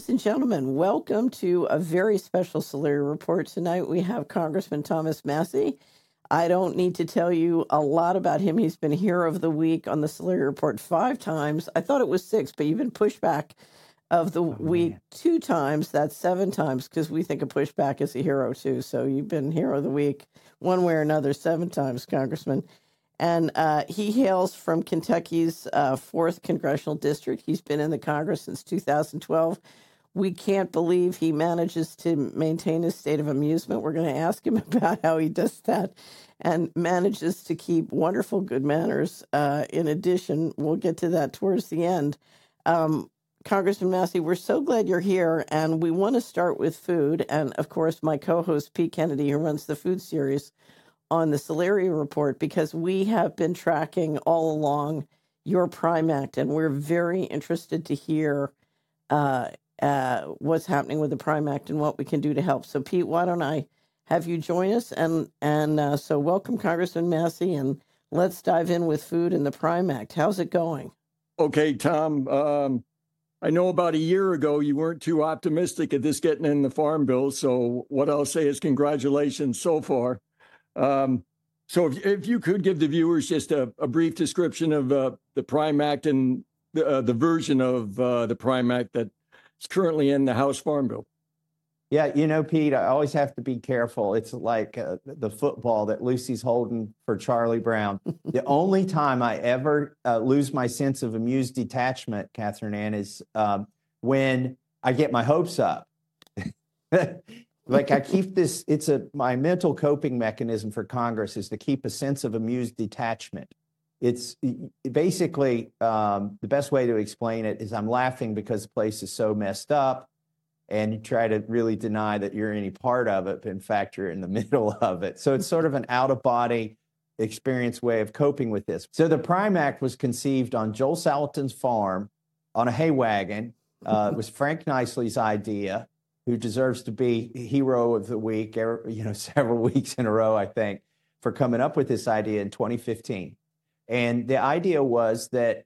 Ladies and gentlemen, welcome to a very special Solari Report. Tonight we have Congressman Thomas Massie. I don't need to tell you a lot about him. He's been Hero of the Week on the Solari Report 5 times. I thought it was 6, but you've been Pushback of the Week 2 times. That's 7 times because we think of Pushback as a hero too. So you've been Hero of the Week one way or another 7 times, Congressman. And he hails from Kentucky's 4th Congressional District. He's been in the Congress since 2012. We can't believe he manages to maintain his state of amusement. We're going to ask him about how he does that and manages to keep wonderful good manners. In addition, we'll get to that towards the end. Congressman Massie, we're so glad you're here, and we want to start with food. And, of course, my co-host, Pete Kennedy, who runs the food series on the Solari Report, because we have been tracking all along your Prime Act, and we're very interested to hear what's happening with the Prime Act and what we can do to help. So, Pete, why don't I have you join us? And so welcome, Congressman Massie, and let's dive in with food and the Prime Act. How's it going? Okay, Tom. I know about a year ago you weren't too optimistic at this getting in the Farm Bill, so what I'll say is congratulations so far. So if you could give the viewers just a brief description of the Prime Act and the version of the Prime Act that's currently in the House Farm Bill. Yeah, you know, Pete, I always have to be careful. It's like the football that Lucy's holding for Charlie Brown. The only time I ever lose my sense of amused detachment, Catherine Ann, is when I get my hopes up. Like I keep this, my mental coping mechanism for Congress is to keep a sense of amused detachment. It's basically, the best way to explain it is I'm laughing because the place is so messed up, and you try to really deny that you're any part of it, but in fact, you're in the middle of it. So it's sort of an out-of-body experience way of coping with this. So the Prime Act was conceived on Joel Salatin's farm on a hay wagon. It was Frank Nicely's idea, who deserves to be Hero of the Week, several weeks in a row, I think, for coming up with this idea in 2015. And the idea was that,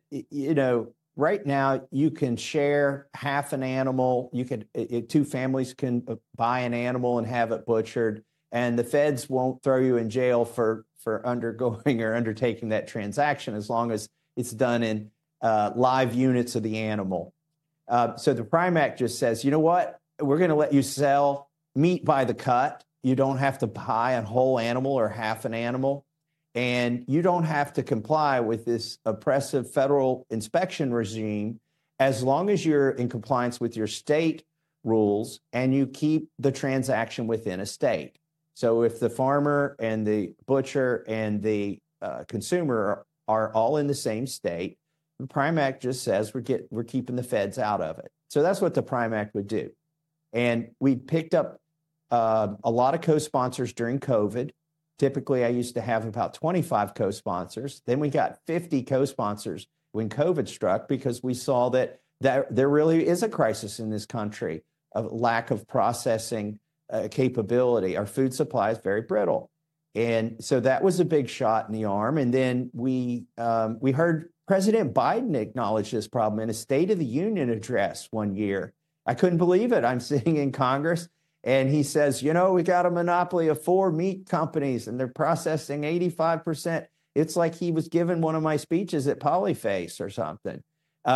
right now you can share half an animal. Two families can buy an animal and have it butchered, and the feds won't throw you in jail for undergoing or undertaking that transaction as long as it's done in live units of the animal. So the Prime Act just says, you know what? We're going to let you sell meat by the cut. You don't have to buy a whole animal or half an animal. And you don't have to comply with this oppressive federal inspection regime as long as you're in compliance with your state rules and you keep the transaction within a state. So if the farmer and the butcher and the consumer are all in the same state, the Prime Act just says we're keeping the feds out of it. So that's what the Prime Act would do. And we picked up a lot of co-sponsors during COVID. Typically, I used to have about 25 co-sponsors. Then we got 50 co-sponsors when COVID struck because we saw that there really is a crisis in this country of lack of processing capability. Our food supply is very brittle. And so that was a big shot in the arm. And then we heard President Biden acknowledge this problem in a State of the Union address one year. I couldn't believe it. I'm sitting in Congress, and he says, we got a monopoly of 4 meat companies, and they're processing 85%. It's like he was giving one of my speeches at Polyface or something.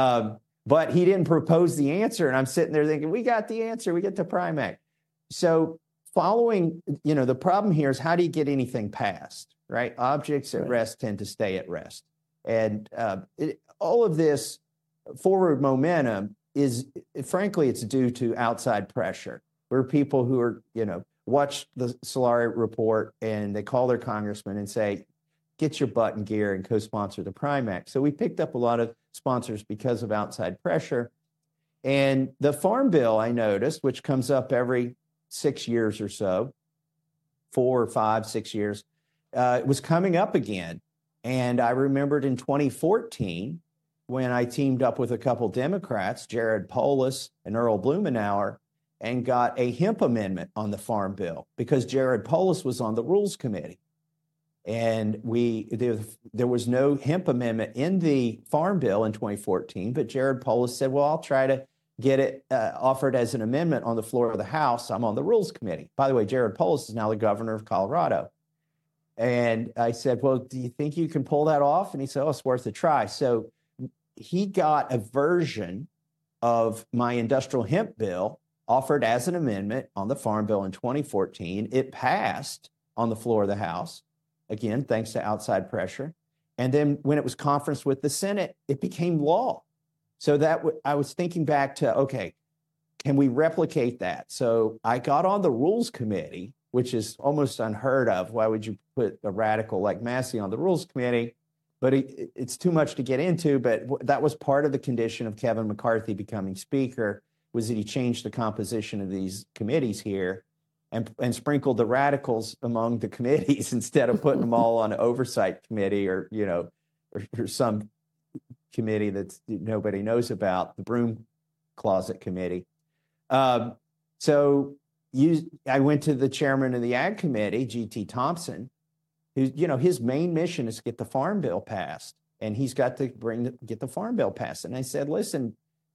But he didn't propose the answer, and I'm sitting there thinking, we got the answer. We get the Prime Act. So following, the problem here is how do you get anything passed, right? Objects at rest tend to stay at rest. And all of this forward momentum is, frankly, it's due to outside pressure. We're people who are, watch the Solari Report and they call their congressman and say, get your butt in gear and co-sponsor the Prime Act. So we picked up a lot of sponsors because of outside pressure. And the Farm Bill, I noticed, which comes up every 6 years or so, 4 or 5, 6 years, was coming up again. And I remembered in 2014, when I teamed up with a couple Democrats, Jared Polis and Earl Blumenauer, and got a hemp amendment on the Farm Bill because Jared Polis was on the Rules Committee. And there was no hemp amendment in the Farm Bill in 2014, but Jared Polis said, well, I'll try to get it offered as an amendment on the floor of the House. I'm on the Rules Committee. By the way, Jared Polis is now the governor of Colorado. And I said, well, do you think you can pull that off? And he said, oh, it's worth a try. So he got a version of my industrial hemp bill offered as an amendment on the Farm Bill in 2014. It passed on the floor of the House, again, thanks to outside pressure. And then when it was conferenced with the Senate, it became law. So that I was thinking back to, okay, can we replicate that? So I got on the Rules Committee, which is almost unheard of. Why would you put a radical like Massie on the Rules Committee? But it's too much to get into. But that was part of the condition of Kevin McCarthy becoming Speaker, was that he changed the composition of these committees here and sprinkled the radicals among the committees instead of putting them all on an oversight committee or some committee that nobody knows about, the broom closet committee. So I went to the chairman of the Ag Committee, G.T. Thompson, who, his main mission is to get the Farm Bill passed, and he's got to get the Farm Bill passed. And I said, listen,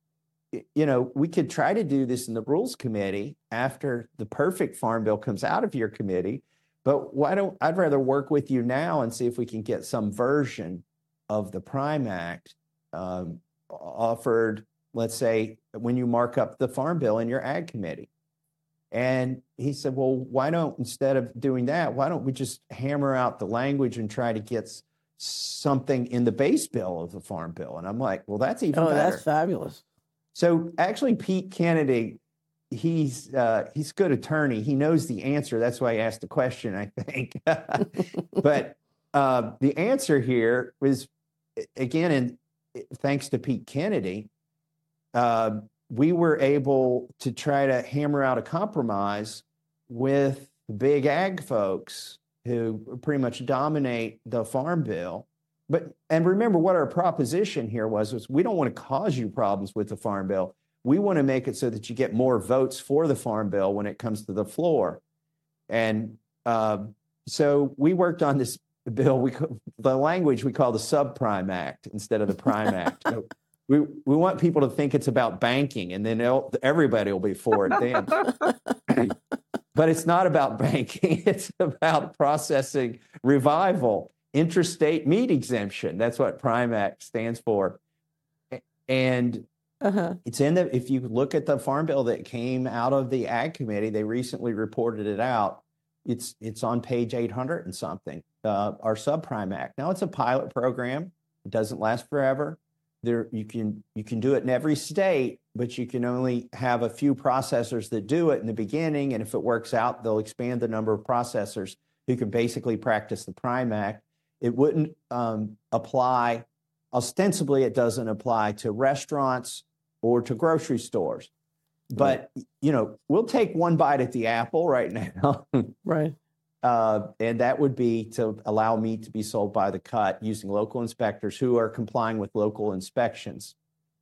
we could try to do this in the Rules Committee after the perfect Farm Bill comes out of your committee, but I'd rather work with you now and see if we can get some version of the Prime Act offered, let's say, when you mark up the Farm Bill in your Ag Committee. And he said, well, instead of doing that, why don't we just hammer out the language and try to get something in the base bill of the Farm Bill? And I'm like, well, that's even better. That's fabulous. So actually, Pete Kennedy, he's a good attorney. He knows the answer. That's why I asked the question, I think. But the answer here was, again, and thanks to Pete Kennedy, we were able to try to hammer out a compromise with the big ag folks who pretty much dominate the Farm Bill. And remember what our proposition here was we don't want to cause you problems with the Farm Bill. We want to make it so that you get more votes for the Farm Bill when it comes to the floor. And so we worked on this bill. The language we call the Subprime Act instead of the Prime Act. So we want people to think it's about banking, and then everybody will be for it then. But it's not about banking. It's about processing revival. Interstate meat exemption. That's what Prime Act stands for. And it's if you look at the Farm Bill that came out of the Ag Committee, they recently reported it out. It's on page 800 and something, our Subprime Act. Now it's a pilot program. It doesn't last forever. You can do it in every state, but you can only have a few processors that do it in the beginning. And if it works out, they'll expand the number of processors who can basically practice the Prime Act. It wouldn't apply, ostensibly it doesn't apply to restaurants or to grocery stores. But, we'll take one bite at the apple right now. Right. And that would be to allow meat to be sold by the cut using local inspectors who are complying with local inspections.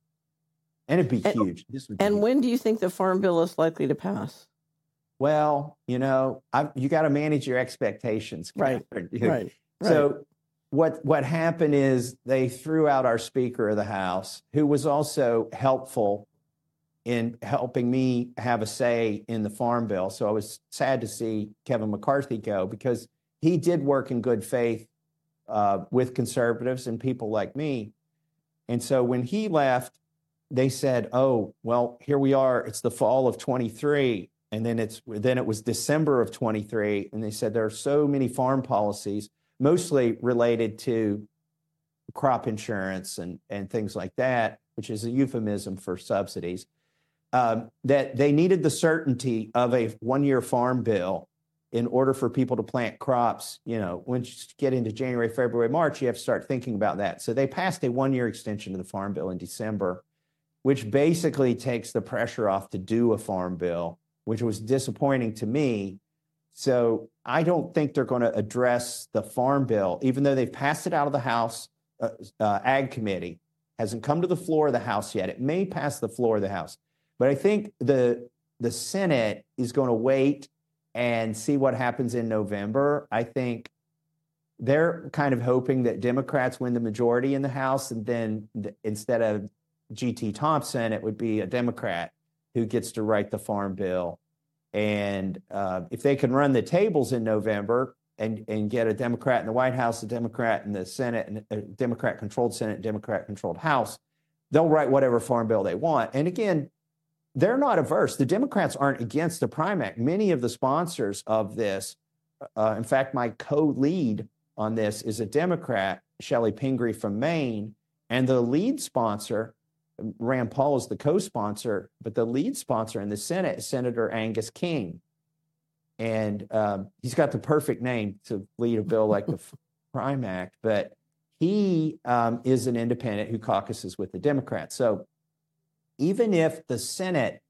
And it'd be huge. When do you think the Farm Bill is likely to pass? Well, you got to manage your expectations. Right. Right. So what happened is they threw out our Speaker of the House, who was also helpful in helping me have a say in the Farm Bill. So I was sad to see Kevin McCarthy go, because he did work in good faith with conservatives and people like me. And so when he left, they said, oh, well, here we are. It's the fall of 23. And then it was December of 23. And they said there are so many farm policies, mostly related to crop insurance and things like that, which is a euphemism for subsidies, that they needed the certainty of a one-year farm bill in order for people to plant crops. Once you get into January, February, March, you have to start thinking about that. So they passed a one-year extension to the Farm Bill in December, which basically takes the pressure off to do a farm bill, which was disappointing to me. So I don't think they're going to address the Farm Bill, even though they've passed it out of the House Ag Committee. Hasn't come to the floor of the House yet. It may pass the floor of the House. But I think the Senate is going to wait and see what happens in November. I think they're kind of hoping that Democrats win the majority in the House, and then instead of G.T. Thompson, it would be a Democrat who gets to write the farm bill. And if they can run the tables in November and get a Democrat in the White House, a Democrat in the Senate, and a Democrat-controlled Senate, Democrat-controlled House, they'll write whatever farm bill they want. And again, they're not averse. The Democrats aren't against the Prime Act. Many of the sponsors of this, in fact, my co-lead on this is a Democrat, Shelley Pingree from Maine, and the lead sponsor, Rand Paul is the co-sponsor, but the lead sponsor in the Senate is Senator Angus King. And he's got the perfect name to lead a bill like the Prime Act, but he is an independent who caucuses with the Democrats. So even if the Senate,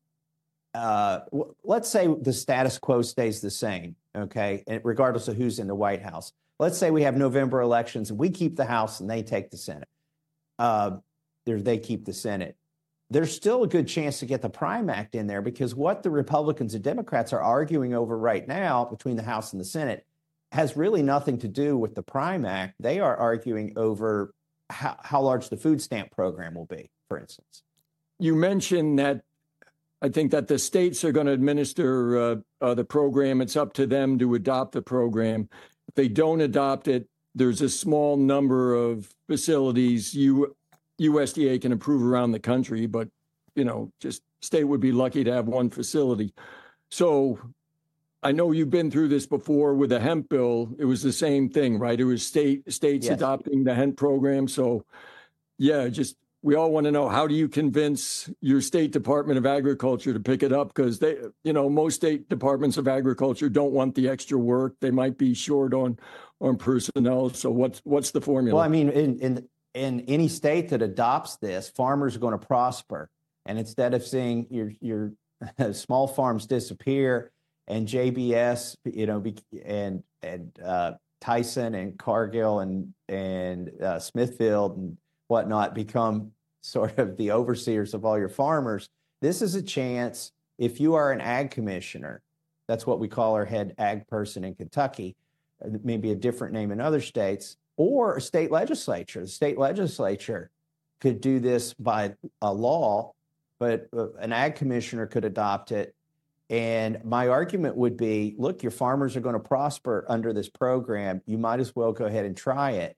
let's say the status quo stays the same, okay, and regardless of who's in the White House, let's say we have November elections and we keep the House and they take the Senate. They keep the Senate. There's still a good chance to get the Prime Act in there, because what the Republicans and Democrats are arguing over right now between the House and the Senate has really nothing to do with the Prime Act. They are arguing over how large the food stamp program will be, for instance. You mentioned that I think that the states are going to administer the program. It's up to them to adopt the program. If they don't adopt it, there's a small number of facilities USDA can approve around the country, but, just state would be lucky to have one facility. So I know you've been through this before with the hemp bill. It was the same thing, right? It was states yes. adopting the hemp program. So, yeah, we all want to know, how do you convince your state Department of Agriculture to pick it up? Because they, most state departments of agriculture don't want the extra work. They might be short on personnel. So what's the formula? Well, I mean, in any state that adopts this, farmers are going to prosper. And instead of seeing your small farms disappear and JBS, and Tyson and Cargill and Smithfield and whatnot become sort of the overseers of all your farmers, this is a chance, if you are an ag commissioner, that's what we call our head ag person in Kentucky, maybe a different name in other states, or a state legislature. The state legislature could do this by a law, but an ag commissioner could adopt it. And my argument would be, look, your farmers are going to prosper under this program. You might as well go ahead and try it.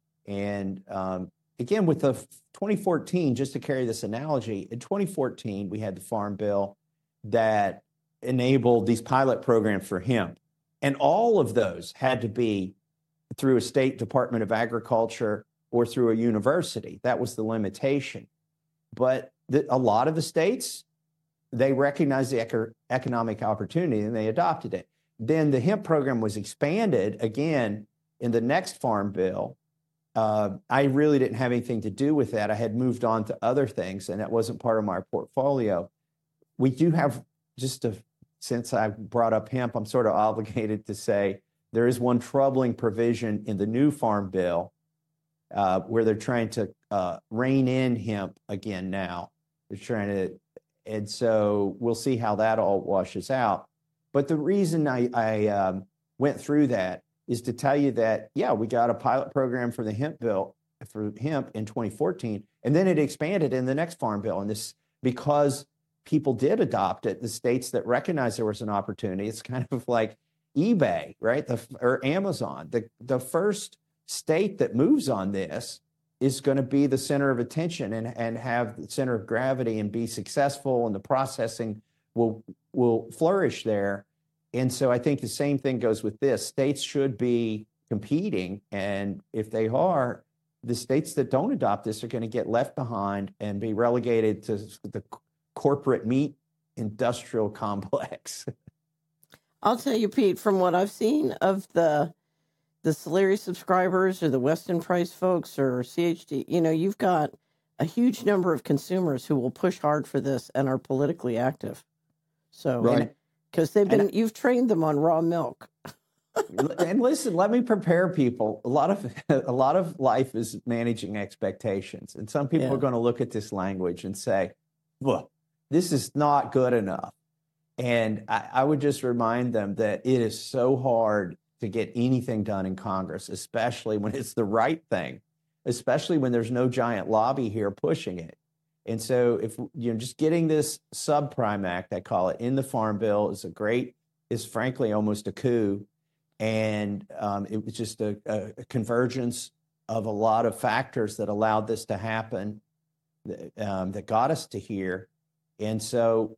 And again, with the 2014, just to carry this analogy, in 2014, we had the Farm Bill that enabled these pilot programs for hemp. And all of those had to be through a state Department of Agriculture or through a university. That was the limitation. But a lot of the states, they recognized the economic opportunity and they adopted it. Then the hemp program was expanded again in the next Farm Bill. I really didn't have anything to do with that. I had moved on to other things, and that wasn't part of my portfolio. We do have, since I brought up hemp, I'm sort of obligated to say there is one troubling provision in the new Farm Bill where they're trying to rein in hemp again now. They're trying to, and so we'll see how that all washes out. But the reason I went through that is to tell you that, yeah, we got a pilot program for the hemp bill, for hemp in 2014, and then it expanded in the next Farm Bill. And this, because people did adopt it, the states that recognized there was an opportunity, it's kind of like eBay, right? Or Amazon. The first state that moves on this is going to be the center of attention and have the center of gravity and be successful, and the processing will flourish there. And so I think the same thing goes with this. States should be competing, and if they are, the states that don't adopt this are going to get left behind and be relegated to the corporate meat industrial complex. I'll tell you, Pete, from what I've seen of the Solari subscribers or the Weston Price folks or CHD, you've got a huge number of consumers who will push hard for this and are politically active. So, right. Because you've trained them on raw milk. And listen, let me prepare people. A lot of life is managing expectations. And some people are going to look at this language and say, well, this is not good enough. And I would just remind them that it is so hard to get anything done in Congress, especially when it's the right thing, especially when there's no giant lobby here pushing it. And so if, just getting this subprime act, I call it, in the Farm Bill is frankly almost a coup. And it was just a convergence of a lot of factors that allowed this to happen, that got us to here. And so,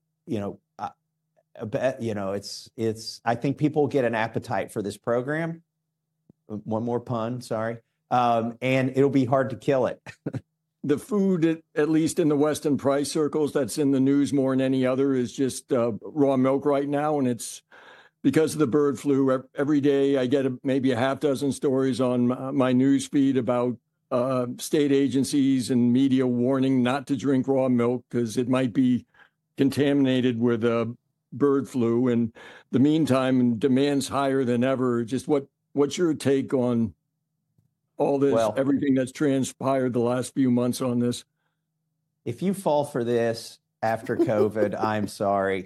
I think people get an appetite for this program. One more pun, sorry. And it'll be hard to kill it. The food, at least in the Weston price circles, that's in the news more than any other, is just raw milk right now. And it's because of the bird flu. Every day I get maybe a half dozen stories on my news feed about state agencies and media warning not to drink raw milk because it might be contaminated with bird flu. And the meantime, demand's higher than ever. Just what's your take on all this, everything that's transpired the last few months on this? If you fall for this after COVID, I'm sorry.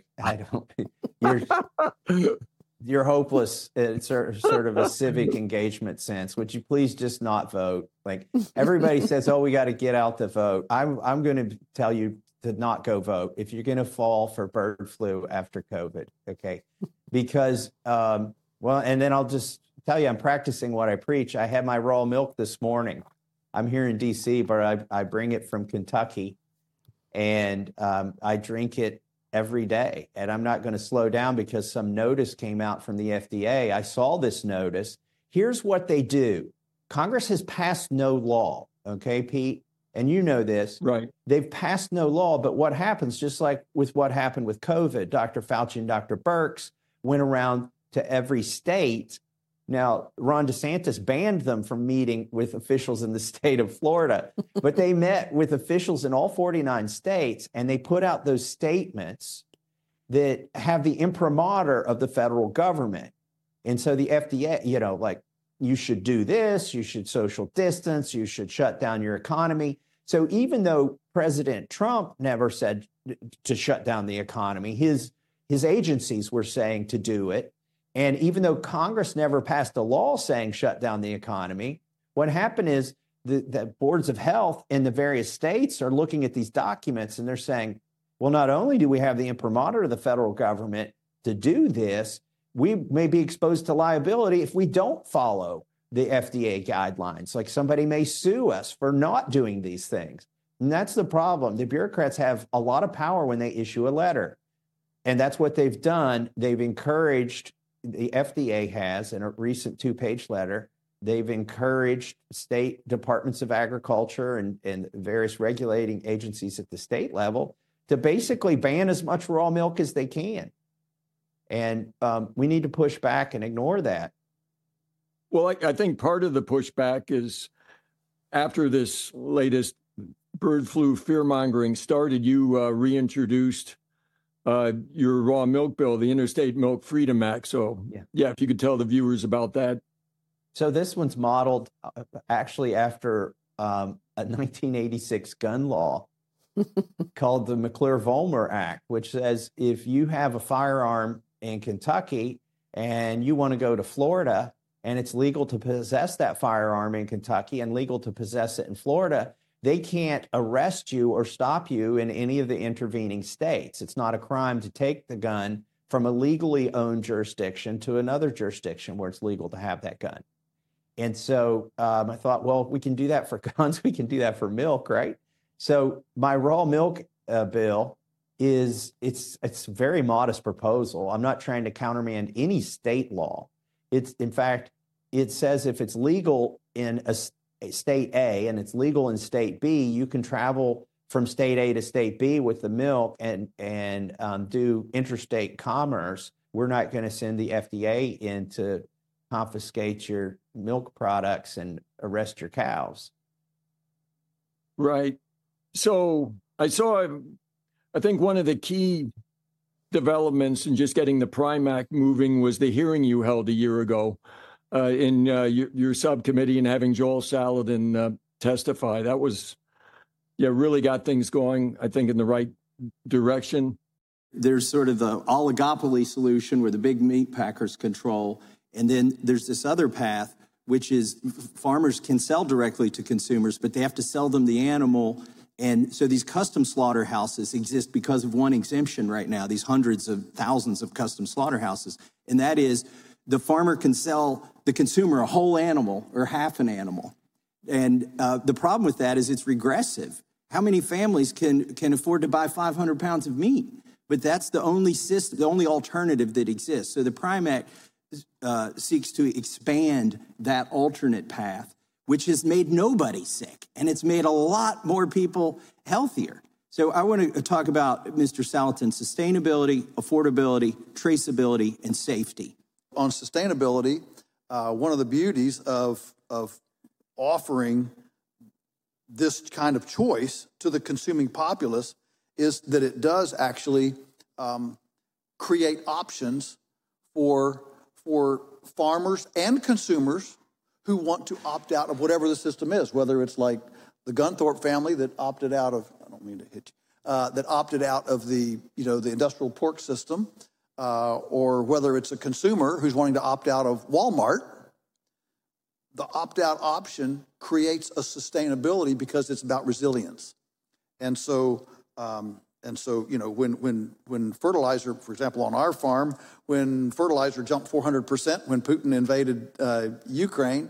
You're hopeless in sort of a civic engagement sense. Would you please just not vote? Like, everybody says, oh, we got to get out the vote. I'm going to tell you to not go vote if you're going to fall for bird flu after COVID. Okay. Because, and then I'll just tell you, I'm practicing what I preach. I had my raw milk this morning. I'm here in DC, but I bring it from Kentucky, and I drink it every day. And I'm not going to slow down because some notice came out from the FDA. I saw this notice. Here's what they do. Congress has passed no law. Okay, Pete? And you know this. Right. They've passed no law, but what happens, just like with what happened with COVID, Dr. Fauci and Dr. Birx went around to every state. Now, Ron DeSantis banned them from meeting with officials in the state of Florida, but they met with officials in all 49 states, and they put out those statements that have the imprimatur of the federal government. And so the FDA, like, you should do this, you should social distance, you should shut down your economy. So even though President Trump never said to shut down the economy, his agencies were saying to do it. And even though Congress never passed a law saying shut down the economy, what happened is the boards of health in the various states are looking at these documents and they're saying, well, not only do we have the imprimatur of the federal government to do this, we may be exposed to liability if we don't follow the FDA guidelines. Like, somebody may sue us for not doing these things. And that's the problem. The bureaucrats have a lot of power when they issue a letter. And that's what they've done. They've encouraged, the FDA has, in a recent 2-page letter, they've encouraged state departments of agriculture and various regulating agencies at the state level to basically ban as much raw milk as they can. And we need to push back and ignore that. Well, I think part of the pushback is after this latest bird flu fear-mongering started, you reintroduced your raw milk bill, the Interstate Milk Freedom Act. So, yeah, if you could tell the viewers about that. So this one's modeled actually after a 1986 gun law called the McClure-Volmer Act, which says if you have a firearm in Kentucky and you want to go to Florida and it's legal to possess that firearm in Kentucky and legal to possess it in Florida, they can't arrest you or stop you in any of the intervening states. It's not a crime to take the gun from a legally owned jurisdiction to another jurisdiction where it's legal to have that gun. And so I thought, well, we can do that for guns. We can do that for milk, right? So my raw milk bill it's a very modest proposal. I'm not trying to countermand any state law. In fact, it says if it's legal in a state A and it's legal in state B, you can travel from state A to state B with the milk and do interstate commerce. We're not going to send the FDA in to confiscate your milk products and arrest your cows. Right. So I think one of the key developments in just getting the Prime Act moving was the hearing you held a year ago in your subcommittee and having Joel Salatin testify. That was, really got things going, I think, in the right direction. There's sort of the oligopoly solution where the big meat packers control. And then there's this other path, which is farmers can sell directly to consumers, but they have to sell them the animal And so these custom slaughterhouses exist because of one exemption right now, these hundreds of thousands of custom slaughterhouses. And that is the farmer can sell the consumer a whole animal or half an animal. And the problem with that is it's regressive. How many families can afford to buy 500 pounds of meat? But that's the only system, the only alternative that exists. So the Prime Act seeks to expand that alternate path, which has made nobody sick, and it's made a lot more people healthier. So I want to talk about, Mr. Salatin, sustainability, affordability, traceability, and safety. On sustainability, one of the beauties of offering this kind of choice to the consuming populace is that it does actually create options for farmers and consumers who want to opt out of whatever the system is, whether it's like the Gunthorpe family that opted out of, I don't mean to hit you, that opted out of the industrial pork system, or whether it's a consumer who's wanting to opt out of Walmart. The opt-out option creates a sustainability because it's about resilience. And so, when fertilizer, for example, on our farm, when fertilizer jumped 400% when Putin invaded Ukraine,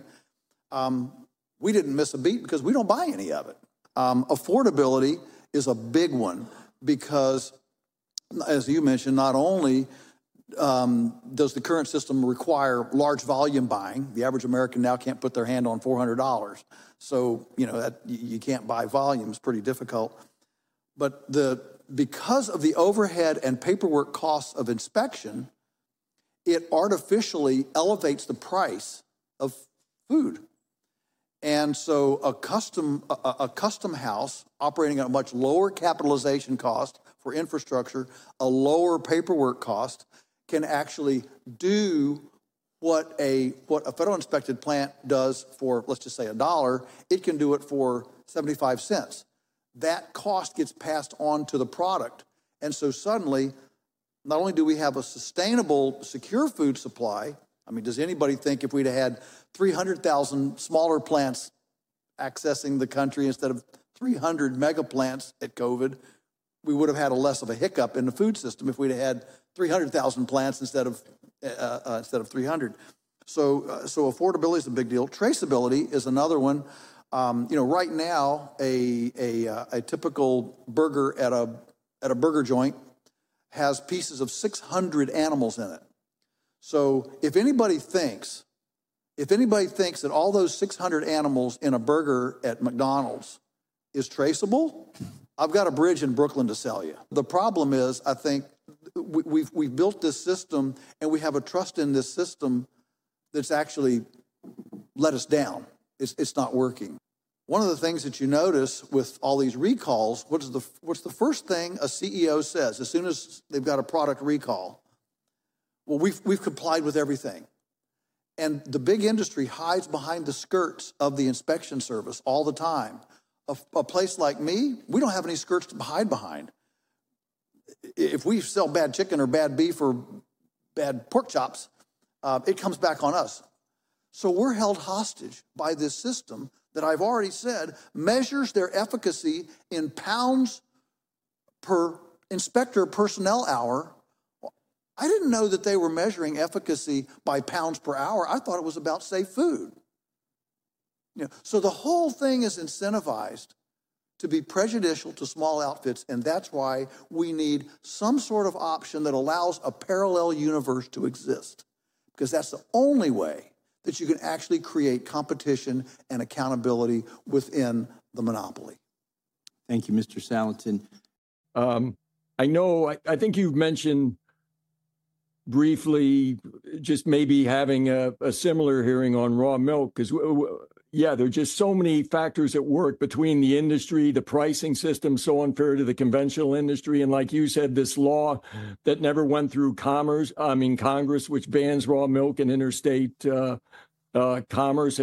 we didn't miss a beat because we don't buy any of it. Affordability is a big one because, as you mentioned, not only does the current system require large volume buying. The average American now can't put their hand on $400. So, that you can't buy volume. It's pretty difficult. But because of the overhead and paperwork costs of inspection, it artificially elevates the price of food. And so a custom house operating at a much lower capitalization cost for infrastructure, a lower paperwork cost, can actually do what a federal inspected plant does for, let's just say, $1. It can do it for 75 cents. That cost gets passed on to the product. And so suddenly, not only do we have a sustainable, secure food supply, I mean, does anybody think if we'd had 300,000 smaller plants accessing the country instead of 300 mega plants at COVID, we would have had less of a hiccup in the food system if we'd had 300,000 plants instead of 300. So affordability is a big deal. Traceability is another one. Right now, a typical burger at a burger joint has pieces of 600 animals in it. So if anybody thinks that all those 600 animals in a burger at McDonald's is traceable, I've got a bridge in Brooklyn to sell you. The problem is, I think we've built this system and we have a trust in this system that's actually let us down. It's not working. One of the things that you notice with all these recalls, what's the first thing a CEO says as soon as they've got a product recall? Well, we've complied with everything. And the big industry hides behind the skirts of the inspection service all the time. A place like me, we don't have any skirts to hide behind. If we sell bad chicken or bad beef or bad pork chops, it comes back on us. So we're held hostage by this system that I've already said measures their efficacy in pounds per inspector personnel hour. I didn't know that they were measuring efficacy by pounds per hour. I thought it was about safe food. So the whole thing is incentivized to be prejudicial to small outfits, and that's why we need some sort of option that allows a parallel universe to exist, because that's the only way that you can actually create competition and accountability within the monopoly. Thank you, Mr. Salatin. I think you've mentioned briefly just maybe having a similar hearing on raw milk, because there are just so many factors at work between the industry, the pricing system so unfair to the conventional industry, and like you said, this law that never went through Congress, which bans raw milk and interstate commerce.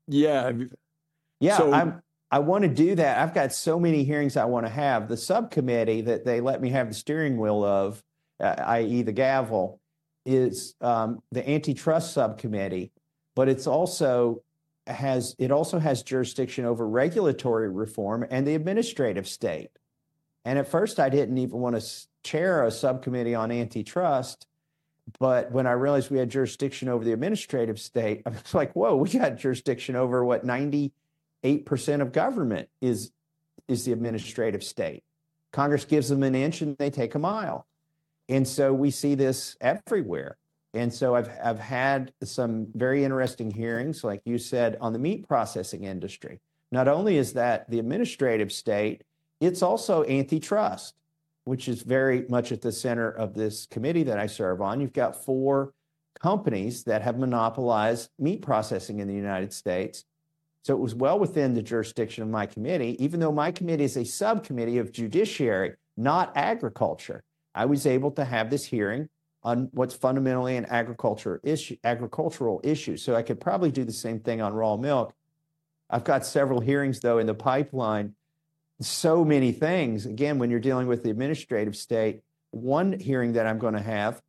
I want to do that. I've got so many hearings I want to have. The subcommittee that they let me have the steering wheel of, i.e. the gavel, is the antitrust subcommittee, but it's also also has jurisdiction over regulatory reform and the administrative state. And at first, I didn't even want to chair a subcommittee on antitrust. But when I realized we had jurisdiction over the administrative state, I was like, whoa, we got jurisdiction over what 98% of government is the administrative state. Congress gives them an inch and they take a mile. And so we see this everywhere. And so I've had some very interesting hearings, like you said, on the meat processing industry. Not only is that the administrative state, it's also antitrust, which is very much at the center of this committee that I serve on. You've got 4 companies that have monopolized meat processing in the United States. So it was well within the jurisdiction of my committee, even though my committee is a subcommittee of judiciary, not agriculture. I was able to have this hearing on what's fundamentally an agricultural issue. So I could probably do the same thing on raw milk. I've got several hearings, though, in the pipeline. So many things. Again, when you're dealing with the administrative state, one hearing that I'm going to have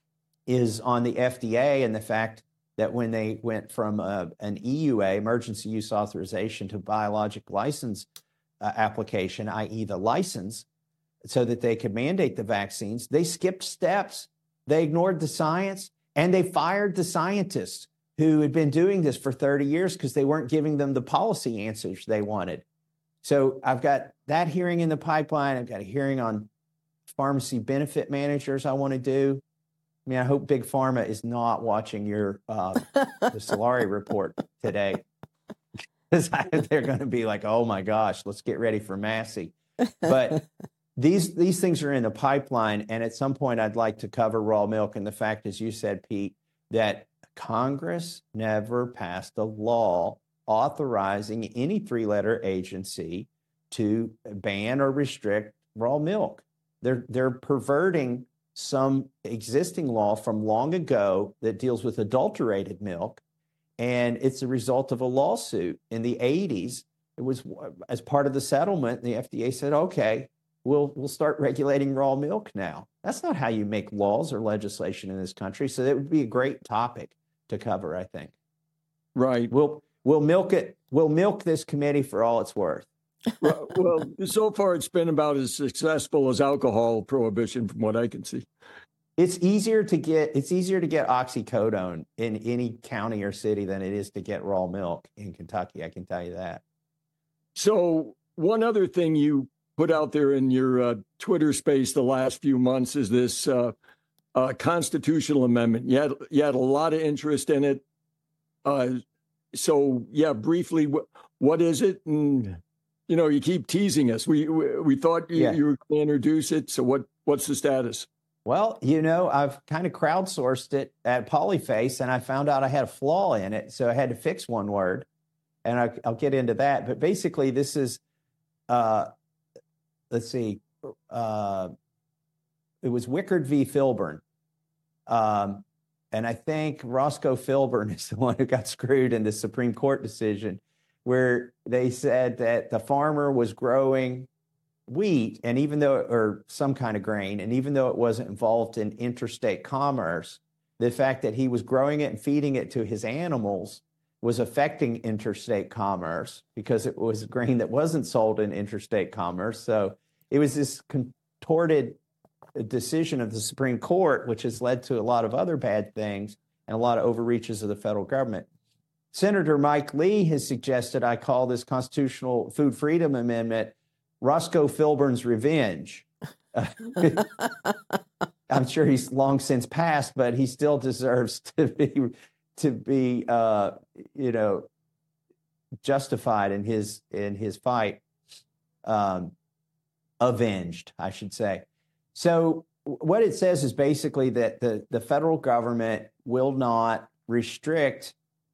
is on the FDA and the fact that when they went from an EUA, emergency use authorization, to biologic license application, i.e. the license, so that they could mandate the vaccines, they skipped steps. They ignored the science, and they fired the scientists who had been doing this for 30 years because they weren't giving them the policy answers they wanted. So I've got that hearing in the pipeline. I've got a hearing on pharmacy benefit managers I want to do. I mean, I hope Big Pharma is not watching your the Solari report today, because they're going to be like, oh my gosh, let's get ready for Massey. But these things are in the pipeline, and at some point I'd like to cover raw milk and the fact, as you said, Pete, that Congress never passed a law authorizing any 3-letter agency to ban or restrict raw milk. They're perverting some existing law from long ago that deals with adulterated milk, and it's a result of a lawsuit in the 80s. It was as part of the settlement, the FDA said, okay, we'll start regulating raw milk now. That's not how you make laws or legislation in this country. So that would be a great topic to cover, I think. Right. We'll milk it. We'll milk this committee for all it's worth. Well, so far it's been about as successful as alcohol prohibition, from what I can see. It's easier to get oxycodone in any county or city than it is to get raw milk in Kentucky. I can tell you that. So one other thing you put out there in your Twitter space the last few months is this constitutional amendment. You had a lot of interest in it. So yeah, briefly, what is it? And you keep teasing us. We thought you were going to introduce it. So what's the status? Well, I've kind of crowdsourced it at Polyface, and I found out I had a flaw in it, so I had to fix one word, and I'll get into that. But basically, this is, let's see, it was Wickard v. Filburn, and I think Roscoe Filburn is the one who got screwed in the Supreme Court decision, where they said that the farmer was growing wheat, and or some kind of grain, and even though it wasn't involved in interstate commerce, the fact that he was growing it and feeding it to his animals was affecting interstate commerce because it was grain that wasn't sold in interstate commerce. So it was this contorted decision of the Supreme Court, which has led to a lot of other bad things and a lot of overreaches of the federal government. Senator Mike Lee has suggested I call this constitutional food freedom amendment Roscoe Filburn's revenge. I'm sure he's long since passed, but he still deserves to be justified in his fight, avenged, I should say. So what it says is basically that the federal government will not restrict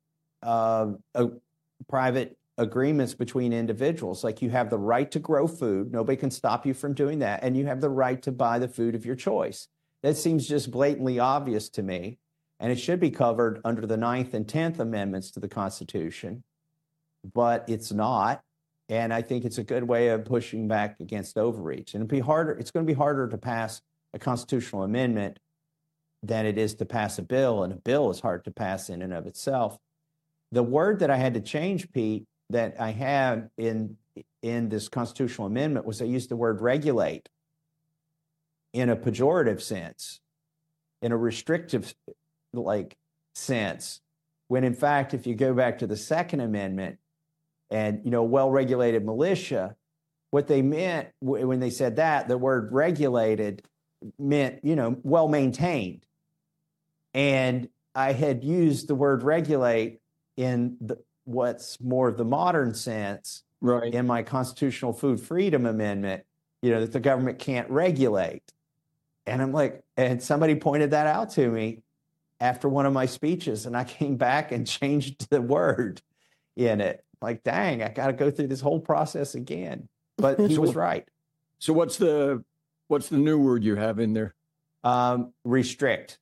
private agreements between individuals. Like, you have the right to grow food. Nobody can stop you from doing that. And you have the right to buy the food of your choice. That seems just blatantly obvious to me. And it should be covered under the 9th and 10th Amendments to the Constitution, but it's not. And I think it's a good way of pushing back against overreach. And it's going to be harder to pass a constitutional amendment than it is to pass a bill. And a bill is hard to pass in and of itself. The word that I had to change, Pete, that I had in this constitutional amendment was I used the word regulate in a pejorative sense, in a restrictive sense, when in fact, if you go back to the Second Amendment and, well-regulated militia, what they meant when they said that, the word regulated meant, well-maintained. And I had used the word regulate in what's more of the modern sense, Right. in my constitutional food freedom amendment, that the government can't regulate. And I'm like, and somebody pointed that out to me after one of my speeches, and I came back and changed the word in it. Like, dang, I got to go through this whole process again. But he was right. So what's the new word you have in there? Restrict.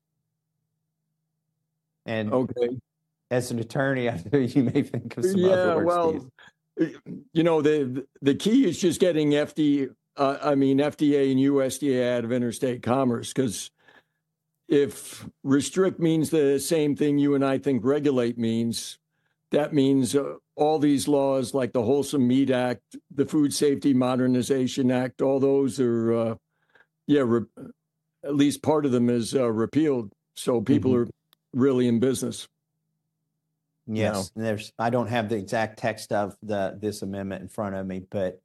And Okay. as an attorney, I know you may think of some other words. Well, the key is just getting FDA and USDA out of interstate commerce, because if restrict means the same thing you and I think regulate means, that means all these laws like the Wholesome Meat Act, the Food Safety Modernization Act, all those are, at least part of them is repealed. So people are really in business. Yes, and I don't have the exact text of this amendment in front of me, but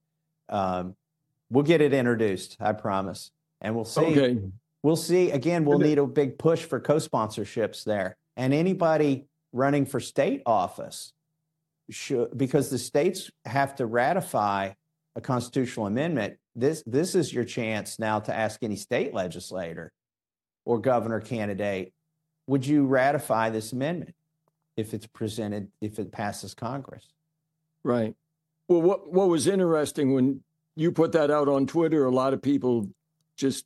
we'll get it introduced, I promise, and we'll see. Okay. We'll see. Again, we'll need a big push for co-sponsorships there, and anybody running for state office should, because the states have to ratify a constitutional amendment. This is your chance now to ask any state legislator or governor candidate, would you ratify this amendment if it's presented, if it passes Congress? Right. Well, what was interesting when you put that out on Twitter, a lot of people just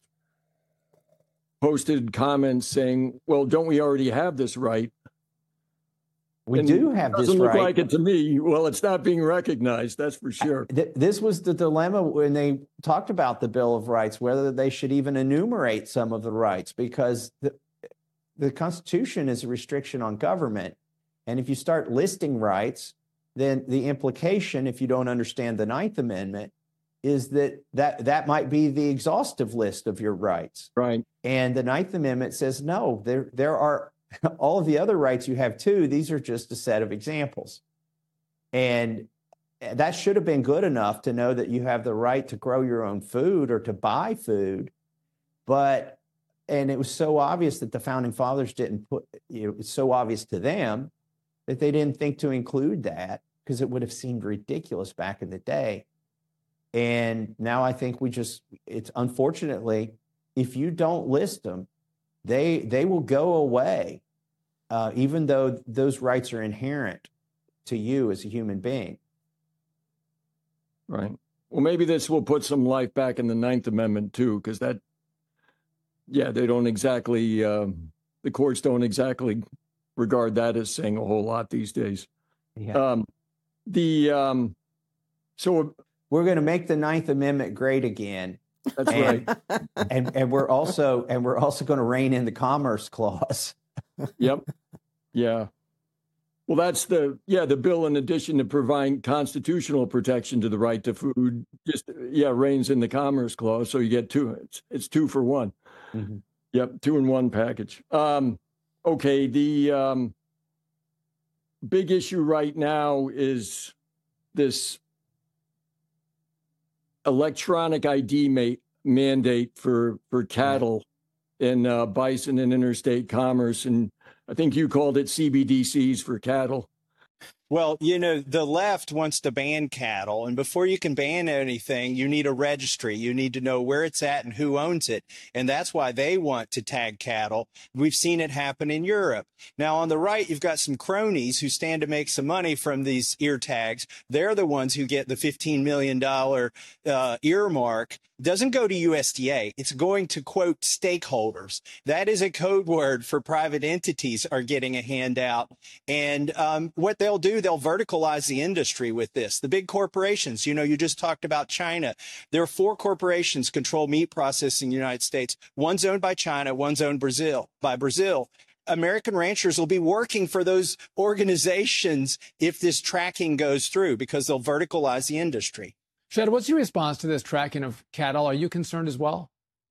posted comments saying, well, don't we already have this right? We do have this right. Doesn't look like it to me. Well, it's not being recognized, that's for sure. This was the dilemma when they talked about the Bill of Rights, whether they should even enumerate some of the rights, because the Constitution is a restriction on government. And if you start listing rights, then the implication, if you don't understand the Ninth Amendment, is that might be the exhaustive list of your rights. Right. And the Ninth Amendment says, no, there are all of the other rights you have too. These are just a set of examples. And that should have been good enough to know that you have the right to grow your own food or to buy food. And it was so obvious that the Founding Fathers didn't put, it's so obvious to them that they didn't think to include that, because it would have seemed ridiculous back in the day. And now I think it's unfortunately, if you don't list them, they will go away, even though those rights are inherent to you as a human being. Right. Well, maybe this will put some life back in the Ninth Amendment too, because they don't exactly, the courts don't exactly regard that as saying a whole lot these days. Yeah. So we're going to make the Ninth Amendment great again. That's right. And we're also going to rein in the Commerce Clause. Yep. Yeah. Well, that's the bill, in addition to providing constitutional protection to the right to food, reins in the Commerce Clause. So you get two. It's 2 for 1. Mm-hmm. Yep. 2-in-1 package. Okay. The big issue right now is this electronic ID mandate for cattle and bison and interstate commerce. And I think you called it CBDCs for cattle. Well, the left wants to ban cattle, and before you can ban anything, you need a registry. You need to know where it's at and who owns it, and that's why they want to tag cattle. We've seen it happen in Europe. Now, on the right, you've got some cronies who stand to make some money from these ear tags. They're the ones who get the $15 million earmark. It doesn't go to USDA. It's going to, quote, stakeholders. That is a code word for private entities are getting a handout. And what they'll do, they'll verticalize the industry with this. The big corporations, you just talked about China. There are 4 corporations control meat processing in the United States. One's owned by China, one's owned by Brazil. American ranchers will be working for those organizations if this tracking goes through, because they'll verticalize the industry. Shad, what's your response to this tracking of cattle? Are you concerned as well?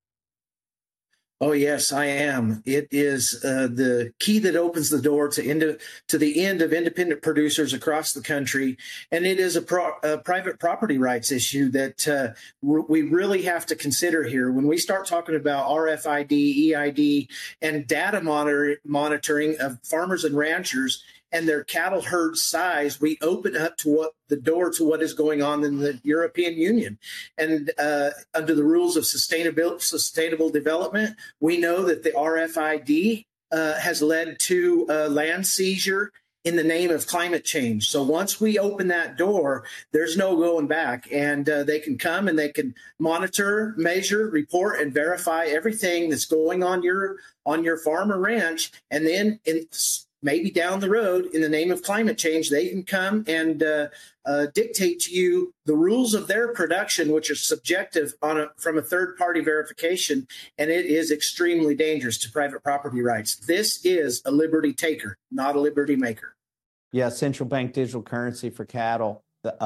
Oh, yes, I am. It is the key that opens the door to the end of independent producers across the country. And it is a private property rights issue that we really have to consider here. When we start talking about RFID, EID, and data monitoring of farmers and ranchers and their cattle herd size, we open up the door to what is going on in the European Union. And under the rules of sustainable development, we know that the RFID has led to land seizure in the name of climate change. So once we open that door, there's no going back. And they can come and they can monitor, measure, report, and verify everything that's going on your farm or ranch. And then maybe down the road, in the name of climate change, they can come and dictate to you the rules of their production, which are subjective from a third-party verification, and it is extremely dangerous to private property rights. This is a liberty taker, not a liberty maker. Yeah, central bank digital currency for cattle.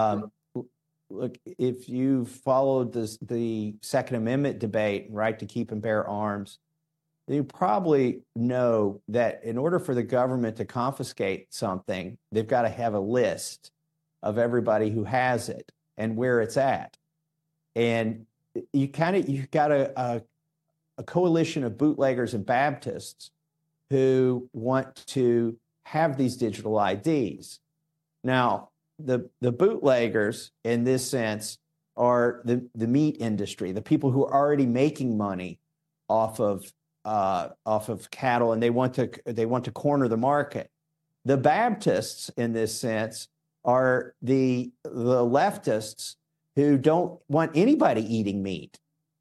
Look, if you followed the Second Amendment debate, right to keep and bear arms, you probably know that in order for the government to confiscate something, they've got to have a list of everybody who has it and where it's at. And you've got a coalition of bootleggers and Baptists who want to have these digital IDs. Now, the bootleggers in this sense are the meat industry, the people who are already making money off of cattle, and they want to corner the market. The Baptists, in this sense, are the leftists who don't want anybody eating meat.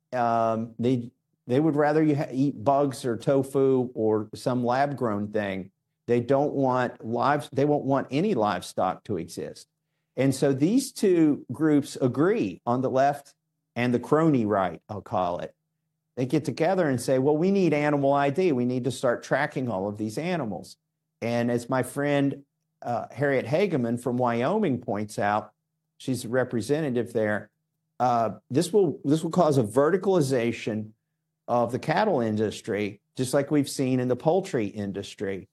They would rather you eat bugs or tofu or some lab-grown thing. They don't want They won't want any livestock to exist. And so these two groups agree on the left and the crony right, I'll call it. They get together and say, well, we need animal ID. We need to start tracking all of these animals. And as my friend Harriet Hageman from Wyoming points out, she's a representative there, this will cause a verticalization of the cattle industry, just like we've seen in the poultry industry.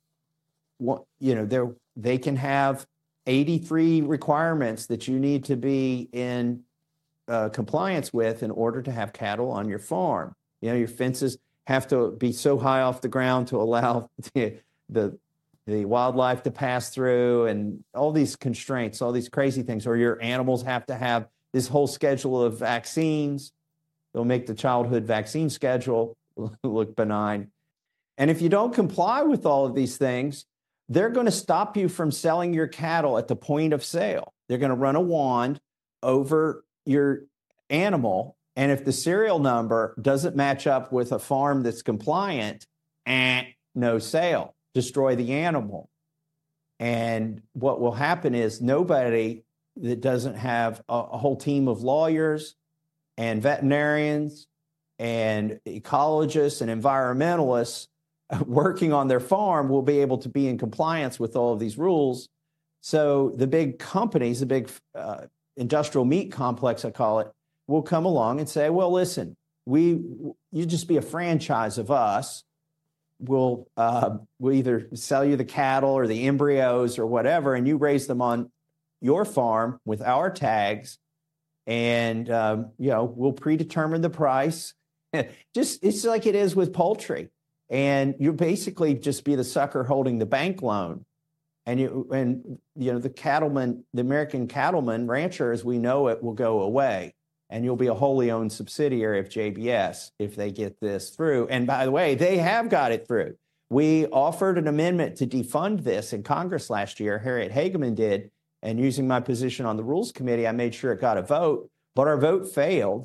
They can have 83 requirements that you need to be in compliance with in order to have cattle on your farm. Your fences have to be so high off the ground to allow the wildlife to pass through, and all these constraints, all these crazy things. Or your animals have to have this whole schedule of vaccines. They'll make the childhood vaccine schedule look benign. And if you don't comply with all of these things, they're going to stop you from selling your cattle at the point of sale. They're going to run a wand over your animal. And if the serial number doesn't match up with a farm that's compliant, no sale, destroy the animal. And what will happen is nobody that doesn't have a whole team of lawyers and veterinarians and ecologists and environmentalists working on their farm will be able to be in compliance with all of these rules. So the big companies, the big industrial meat complex, I call it, will come along and say, well, listen, you just be a franchise of us. We'll either sell you the cattle or the embryos or whatever, and you raise them on your farm with our tags, and we'll predetermine the price. It's like it is with poultry, and you basically just be the sucker holding the bank loan, and the cattleman, the American cattleman rancher as we know it, will go away. And you'll be a wholly owned subsidiary of JBS if they get this through. And by the way, they have got it through. We offered an amendment to defund this in Congress last year. Harriet Hageman did. And using my position on the Rules Committee, I made sure it got a vote. But our vote failed.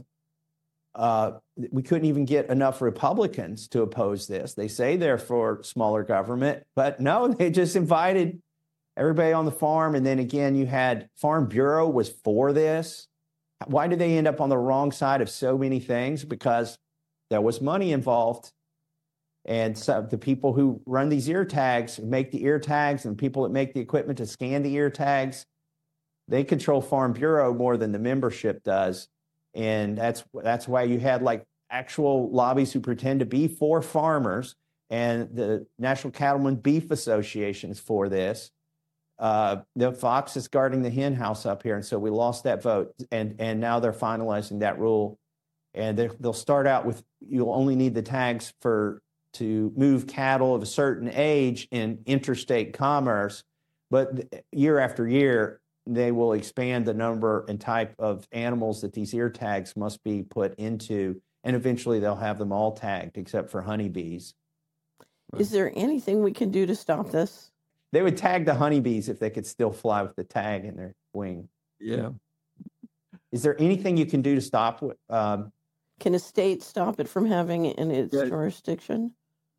We couldn't even get enough Republicans to oppose this. They say they're for smaller government. But no, they just invited everybody on the farm. And then again, you had Farm Bureau was for this. Why did they end up on the wrong side of so many things? Because there was money involved. And so the people who run these ear tags, make the ear tags, and people that make the equipment to scan the ear tags, they control Farm Bureau more than the membership does. And that's why you had like actual lobbies who pretend to be for farmers, and the National Cattlemen Beef Association is for this. The Fox is guarding the hen house up here, and so we lost that vote. And now they're finalizing that rule, and they'll start out with you'll only need the tags to move cattle of a certain age in interstate commerce, but year after year they will expand the number and type of animals that these ear tags must be put into, and eventually they'll have them all tagged except for honeybees. Is there anything we can do to stop this? They would tag the honeybees if they could still fly with the tag in their wing. Yeah. Is there anything you can do to stop? Can a state stop it from having it in its jurisdiction?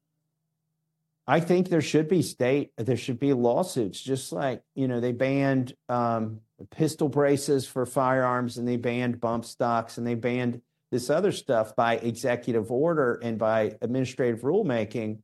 I think there should be lawsuits, just like, they banned pistol braces for firearms, and they banned bump stocks, and they banned this other stuff by executive order and by administrative rulemaking.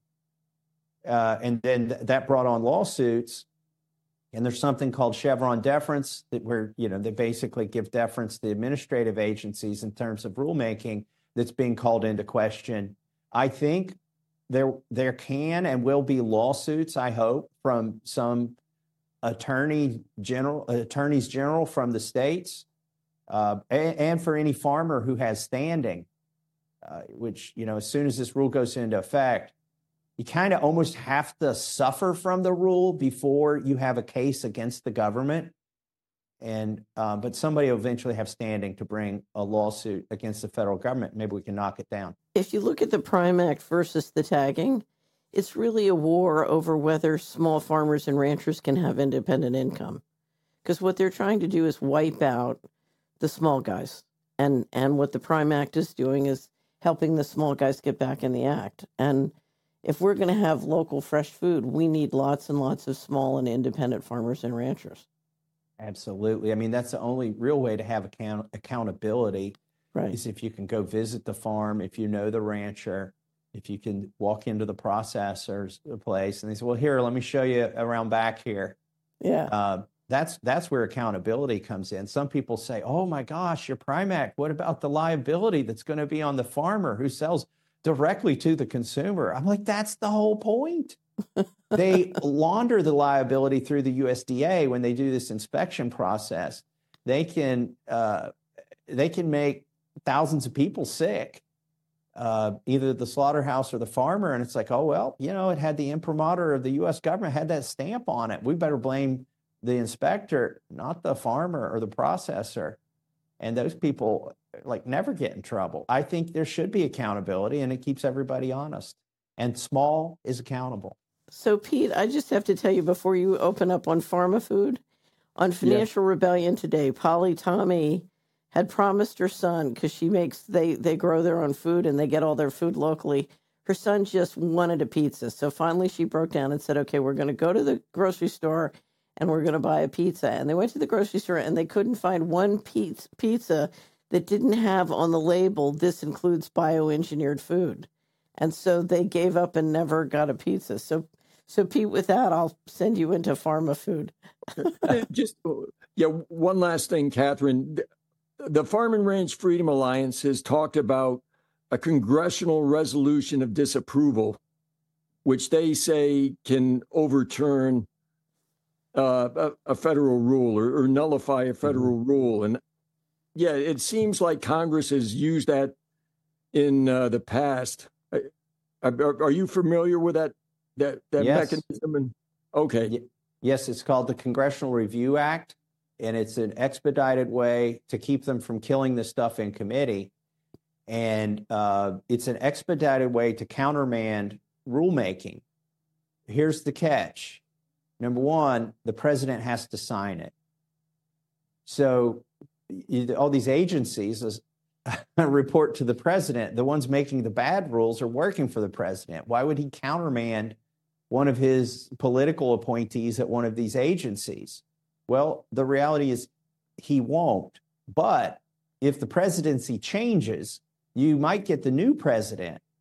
And then that brought on lawsuits. And there's something called Chevron deference where, they basically give deference to administrative agencies in terms of rulemaking that's being called into question. I think there can and will be lawsuits, I hope, from some attorneys general from the states, and for any farmer who has standing, which, as soon as this rule goes into effect, you kind of almost have to suffer from the rule before you have a case against the government. And but somebody will eventually have standing to bring a lawsuit against the federal government. Maybe we can knock it down. If you look at the Prime Act versus the tagging, it's really a war over whether small farmers and ranchers can have independent income. Because what they're trying to do is wipe out the small guys. And what the Prime Act is doing is helping the small guys get back in the act. And if we're going to have local fresh food, we need lots and lots of small and independent farmers and ranchers. Absolutely. I mean, that's the only real way to have accountability, right? Is if you can go visit the farm, if you know the rancher, if you can walk into the processor's place and they say, well, here, let me show you around back here. Yeah. That's where accountability comes in. Some people say, oh my gosh, your Prime Act, what about the liability that's going to be on the farmer who sells directly to the consumer? I'm like, that's the whole point. They launder the liability through the USDA when they do this inspection process. They can make thousands of people sick, either the slaughterhouse or the farmer. And it's like, oh, well, it had the imprimatur of the U.S. government, had that stamp on it. We better blame the inspector, not the farmer or the processor. And those people never get in trouble. I think there should be accountability, and it keeps everybody honest. And small is accountable. So, Pete, I just have to tell you before you open up on PharmaFood, on Financial Rebellion today, Polly Tommy had promised her son, because they grow their own food and they get all their food locally. Her son just wanted a pizza. So finally she broke down and said, okay, we're going to go to the grocery store and we're going to buy a pizza. And they went to the grocery store and they couldn't find one pizza that didn't have on the label, this includes bioengineered food. And so they gave up and never got a pizza. So Pete, with that, I'll send you into PharmaFood. One last thing, Catherine. The Farm and Ranch Freedom Alliance has talked about a congressional resolution of disapproval, which they say can overturn a federal rule or nullify a federal rule. And it seems like Congress has used that in the past. Are you familiar with that yes. mechanism? Okay. Yes, it's called the Congressional Review Act, and it's an expedited way to keep them from killing this stuff in committee. And it's an expedited way to countermand rulemaking. Here's the catch. Number one, the president has to sign it. So all these agencies report to the president. The ones making the bad rules are working for the president. Why would he countermand one of his political appointees at one of these agencies? Well, the reality is he won't. But if the presidency changes, you might get the new president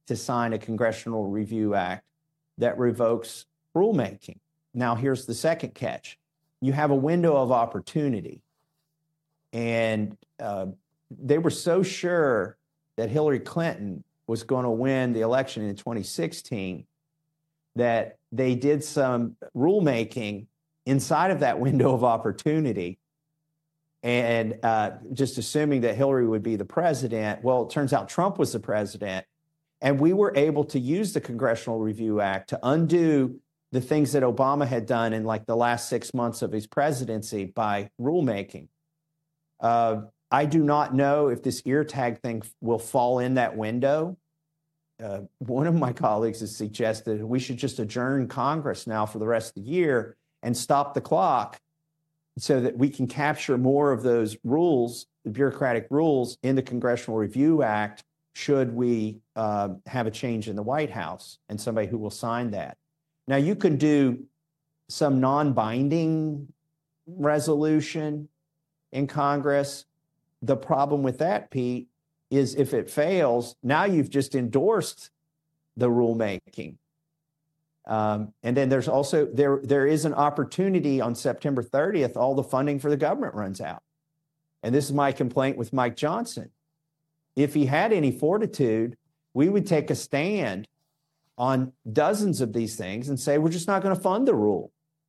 to sign a Congressional Review Act that revokes rulemaking. Now, here's the second catch. You have a window of opportunity. And they were so sure that Hillary Clinton was going to win the election in 2016 that they did some rulemaking inside of that window of opportunity and just assuming that Hillary would be the president. Well, it turns out Trump was the president. And we were able to use the Congressional Review Act to undo the things that Obama had done in like the last 6 months of his presidency by rulemaking. I do not know if this ear tag thing will fall in that window. One of my colleagues has suggested we should just adjourn Congress now for the rest of the year and stop the clock so that we can capture more of those rules, the bureaucratic rules, in the Congressional Review Act should we have a change in the White House and somebody who will sign that. Now, you can do some non-binding resolution in Congress. The problem with that, Pete, is if it fails, now you've just endorsed the rulemaking. And then there's also, there is an opportunity on September 30th, all the funding for the government runs out. And this is my complaint with Mike Johnson. If he had any fortitude, we would take a stand on dozens of these things and say, we're just not going to fund the rule.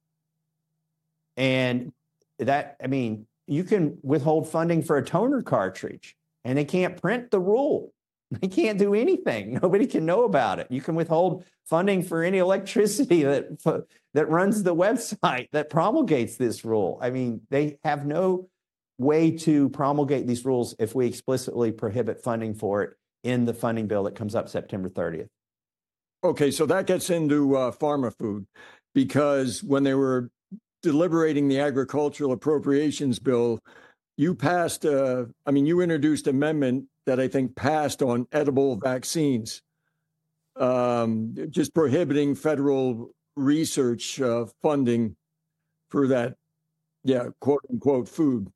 And that, I mean, you can withhold funding for a toner cartridge and they can't print the rule. They can't do anything. Nobody can know about it. You can withhold funding for any electricity that runs the website that promulgates this rule. I mean, they have no way to promulgate these rules if we explicitly prohibit funding for it in the funding bill that comes up September 30th. Okay, so that gets into pharma food, because when they were deliberating the agricultural appropriations bill, you passed, you introduced an amendment that I think passed on edible vaccines, just prohibiting federal research funding for that, quote unquote, food.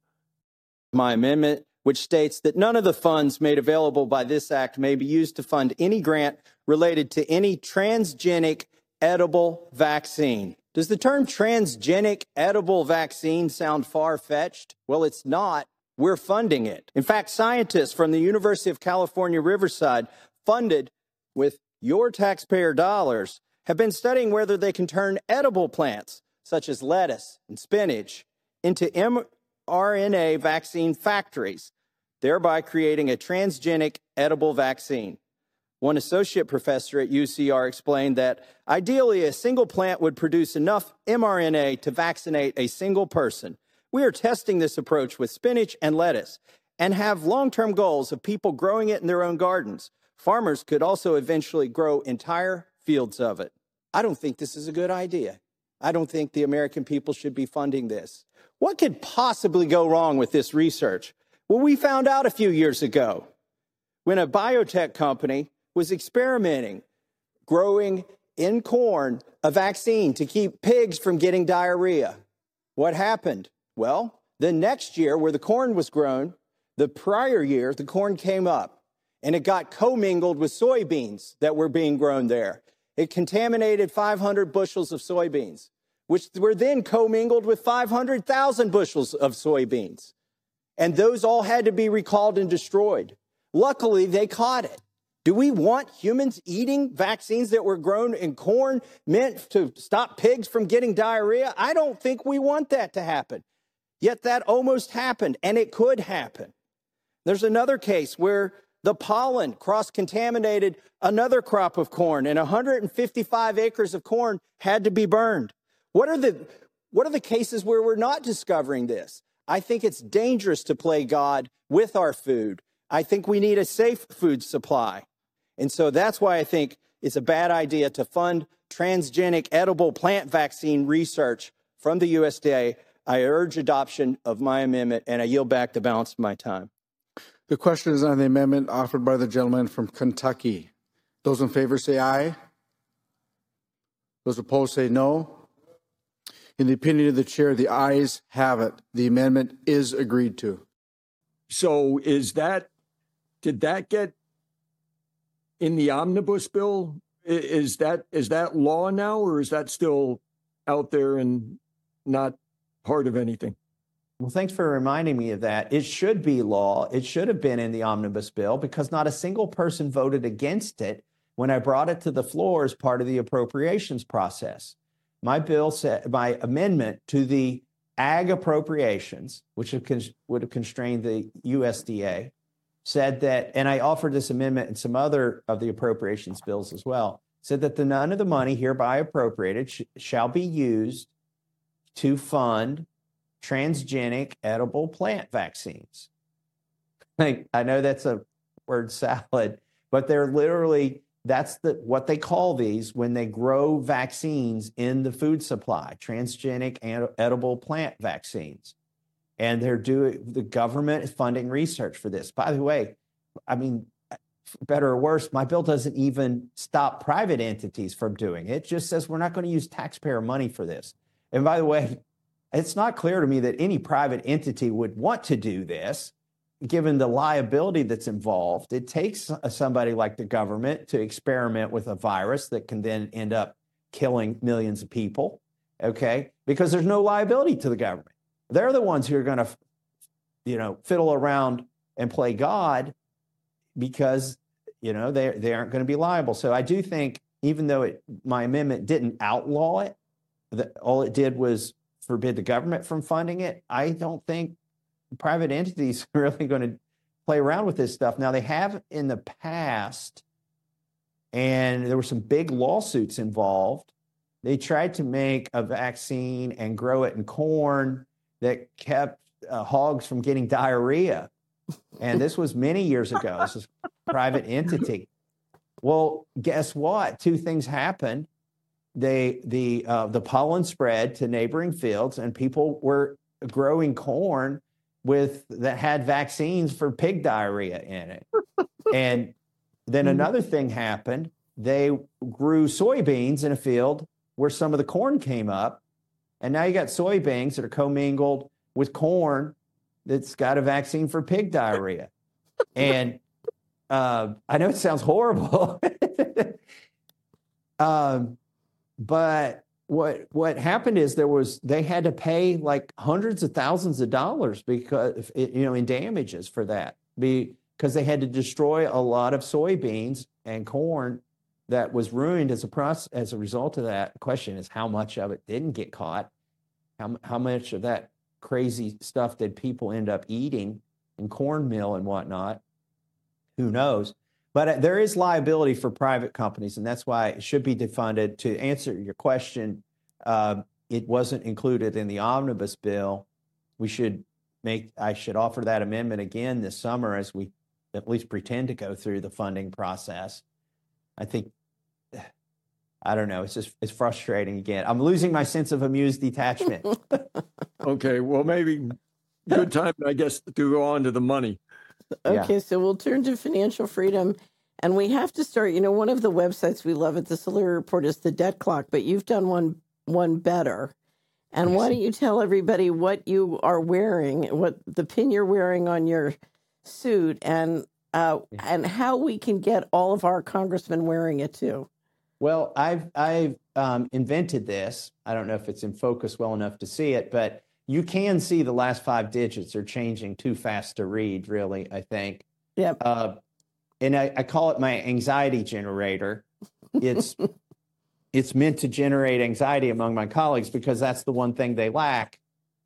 My amendment, which states that none of the funds made available by this act may be used to fund any grant related to any transgenic edible vaccine. Does the term transgenic edible vaccine sound far-fetched? Well, it's not. We're funding it. In fact, scientists from the University of California, Riverside, funded with your taxpayer dollars, have been studying whether they can turn edible plants, such as lettuce and spinach, into mRNA vaccine factories, thereby creating a transgenic edible vaccine. One associate professor at UCR explained that ideally a single plant would produce enough mRNA to vaccinate a single person. We are testing this approach with spinach and lettuce and have long-term goals of people growing it in their own gardens. Farmers could also eventually grow entire fields of it. I don't think this is a good idea. I don't think the American people should be funding this. What could possibly go wrong with this research? Well, we found out a few years ago when a biotech company was experimenting, growing in corn a vaccine to keep pigs from getting diarrhea. What happened? Well, the next year where the corn was grown, the prior year, the corn came up and it got commingled with soybeans that were being grown there. It contaminated 500 bushels of soybeans, which were then commingled with 500,000 bushels of soybeans. And those all had to be recalled and destroyed. Luckily, they caught it. Do we want humans eating vaccines that were grown in corn meant to stop pigs from getting diarrhea? I don't think we want that to happen. Yet that almost happened, and it could happen. There's another case where the pollen cross-contaminated another crop of corn, and 155 acres of corn had to be burned. What are the cases where we're not discovering this? I think it's dangerous to play God with our food. I think we need a safe food supply. And so that's why I think it's a bad idea to fund transgenic edible plant vaccine research from the USDA. I urge adoption of my amendment, and I yield back the balance of my time. The question is on the amendment offered by the gentleman from Kentucky. Those in favor say aye. Those opposed say no. In the opinion of the chair, the ayes have it. The amendment is agreed to. So did that get in the omnibus bill? Is that law now, or is that still out there and not part of anything? Well, thanks for reminding me of that. It should be law. It should have been in the omnibus bill because not a single person voted against it when I brought it to the floor as part of the appropriations process. My bill said, my amendment to the ag appropriations, which would have constrained the USDA, said that, and I offered this amendment in some other of the appropriations bills as well, said that none of the money hereby appropriated shall be used to fund transgenic edible plant vaccines. I know that's a word salad, but they're literally, that's what they call these when they grow vaccines in the food supply, transgenic and edible plant vaccines. And the government is funding research for this. By the way, I mean, better or worse, my bill doesn't even stop private entities from doing it. It just says we're not going to use taxpayer money for this. And by the way, it's not clear to me that any private entity would want to do this, given the liability that's involved. It takes somebody like the government to experiment with a virus that can then end up killing millions of people, okay? Because there's no liability to the government. They're the ones who are going to, fiddle around and play God because, they aren't going to be liable. So I do think, even though my amendment didn't outlaw it, all it did was forbid the government from funding it. I don't think private entities are really going to play around with this stuff. Now, they have in the past, and there were some big lawsuits involved. They tried to make a vaccine and grow it in corn that kept hogs from getting diarrhea. And this was many years ago. This is a private entity. Well, guess what? Two things happened. The pollen spread to neighboring fields, and people were growing corn that had vaccines for pig diarrhea in it. And then another thing happened. They grew soybeans in a field where some of the corn came up, and now you got soybeans that are commingled with corn that's got a vaccine for pig diarrhea. And I know it sounds horrible. But what happened is they had to pay like hundreds of thousands of dollars because in damages for that, because they had to destroy a lot of soybeans and corn that was ruined as a result of that. The question is, how much of it didn't get caught? How much of that crazy stuff did people end up eating in cornmeal and whatnot? Who knows? But there is liability for private companies, and that's why it should be defunded. To answer your question, it wasn't included in the omnibus bill. I should offer that amendment again this summer as we at least pretend to go through the funding process. I don't know. It's frustrating again. I'm losing my sense of amused detachment. Okay, well, maybe good time, I guess, to go on to the money. Okay, yeah. So we'll turn to financial freedom. And we have to start, one of the websites we love at the Solari Report is the Debt Clock, but you've done one better. And why don't you tell everybody what you are wearing, what the pin you're wearing on your suit, and how we can get all of our congressmen wearing it too. Well, I've invented this. I don't know if it's in focus well enough to see it, but you can see the last 5 digits are changing too fast to read, really, I think. Yep. And I call it my anxiety generator. It's meant to generate anxiety among my colleagues because that's the one thing they lack.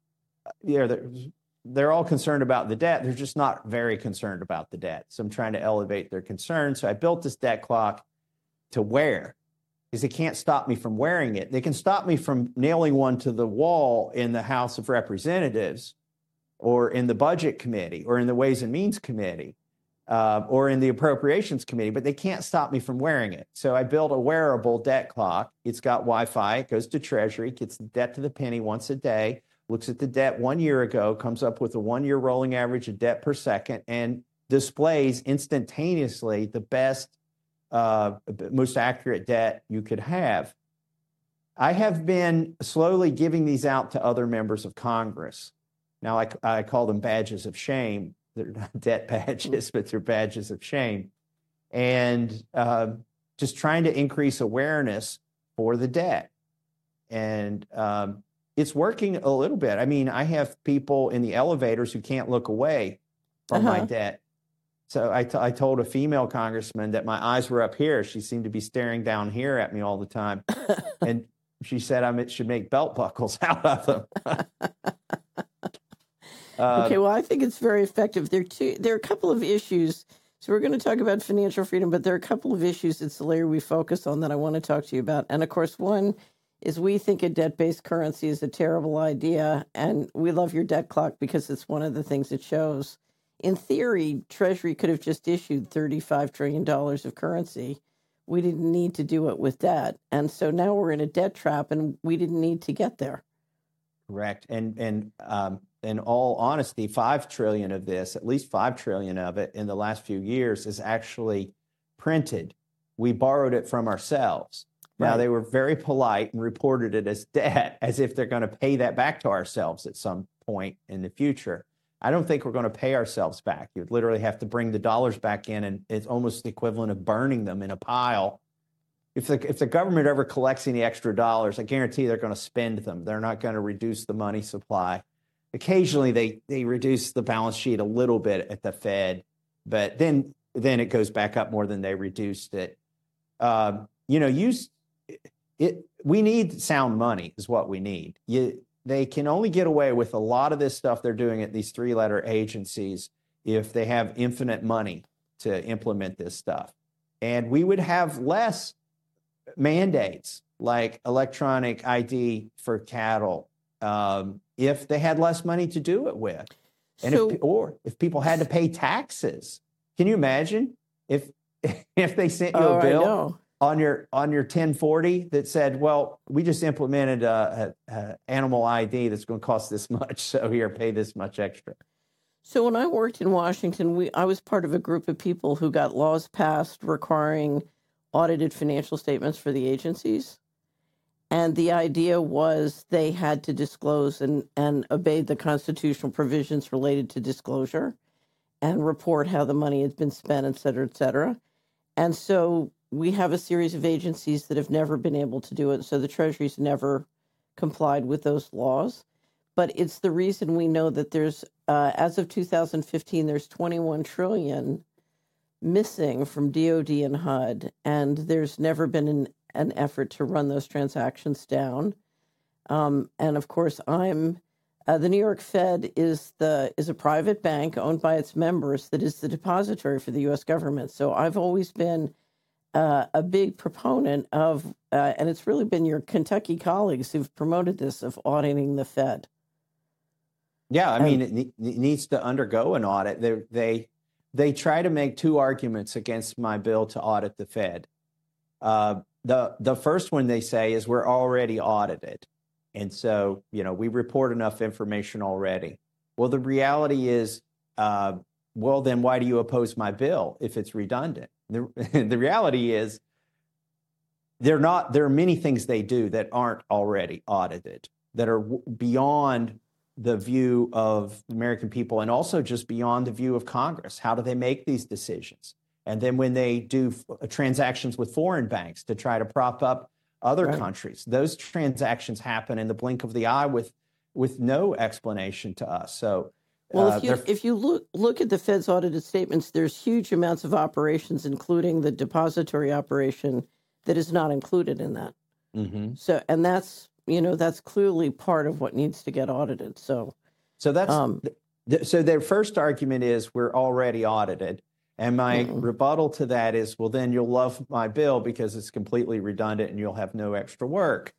They're all concerned about the debt. They're just not very concerned about the debt. So I'm trying to elevate their concern. So I built this debt clock to wear because they can't stop me from wearing it. They can stop me from nailing one to the wall in the House of Representatives or in the Budget Committee or in the Ways and Means Committee. Or in the Appropriations Committee, but they can't stop me from wearing it. So I built a wearable debt clock. It's got Wi-Fi. It goes to Treasury, gets the debt to the penny once a day, looks at the debt 1 year ago, comes up with a 1 year rolling average of debt per second, and displays instantaneously the best, most accurate debt you could have. I have been slowly giving these out to other members of Congress. Now, I call them badges of shame. They're not debt badges, but they're badges of shame. and just trying to increase awareness for the debt. And it's working a little bit. I mean, I have people in the elevators who can't look away from my debt. So I told a female congressman that my eyes were up here. She seemed to be staring down here at me all the time. And she said I should make belt buckles out of them. Okay, well, I think it's very effective. There are a couple of issues. So we're going to talk about financial freedom, but there are a couple of issues at Solari we focus on that I want to talk to you about. And of course, one is we think a debt-based currency is a terrible idea, and we love your debt clock because it's one of the things it shows. In theory, Treasury could have just issued $35 trillion of currency. We didn't need to do it with debt. And so now we're in a debt trap, and we didn't need to get there. Correct. And in all honesty, 5 trillion of this, at least 5 trillion of it in the last few years is actually printed. We borrowed it from ourselves. Now, they were very polite and reported it as debt, as if they're going to pay that back to ourselves at some point in the future. I don't think we're going to pay ourselves back. You'd literally have to bring the dollars back in, and it's almost the equivalent of burning them in a pile. If the government ever collects any extra dollars, I guarantee they're going to spend them. They're not going to reduce the money supply. Occasionally, they reduce the balance sheet a little bit at the Fed, but then it goes back up more than they reduced it. We need sound money is what we need. They can only get away with a lot of this stuff they're doing at these 3-letter agencies if they have infinite money to implement this stuff. And we would have less mandates like electronic ID for cattle if they had less money to do it with. And if people had to pay taxes. Can you imagine if they sent you a bill on your 1040 that said, well, we just implemented a animal ID that's going to cost this much, so here, pay this much extra. So when I worked in Washington, I was part of a group of people who got laws passed requiring audited financial statements for the agencies. And the idea was they had to disclose and obey the constitutional provisions related to disclosure and report how the money has been spent, et cetera, et cetera. And so we have a series of agencies that have never been able to do it. So the Treasury's never complied with those laws. But it's the reason we know that there's, as of 2015, there's 21 trillion missing from DOD and HUD. And there's never been an effort to run those transactions down. And of course, the New York Fed is a private bank owned by its members that is the depository for the U.S. government. So I've always been a big proponent of, and it's really been your Kentucky colleagues who've promoted this, of auditing the Fed. Yeah, I mean, it needs to undergo an audit. They try to make 2 arguments against my bill to audit the Fed. The first one they say is we're already audited. And so, we report enough information already. Well, the reality is, well, then why do you oppose my bill if it's redundant? The reality is there are many things they do that aren't already audited, that are beyond the view of the American people and also just beyond the view of Congress. How do they make these decisions? And then when they do transactions with foreign banks to try to prop up other countries, those transactions happen in the blink of the eye with no explanation to us. So, well, if you look at the Fed's audited statements, there's huge amounts of operations, including the depository operation, that is not included in that. Mm-hmm. So, and that's clearly part of what needs to get audited. So that's so their first argument is we're already audited. And my rebuttal to that is, well, then you'll love my bill because it's completely redundant and you'll have no extra work.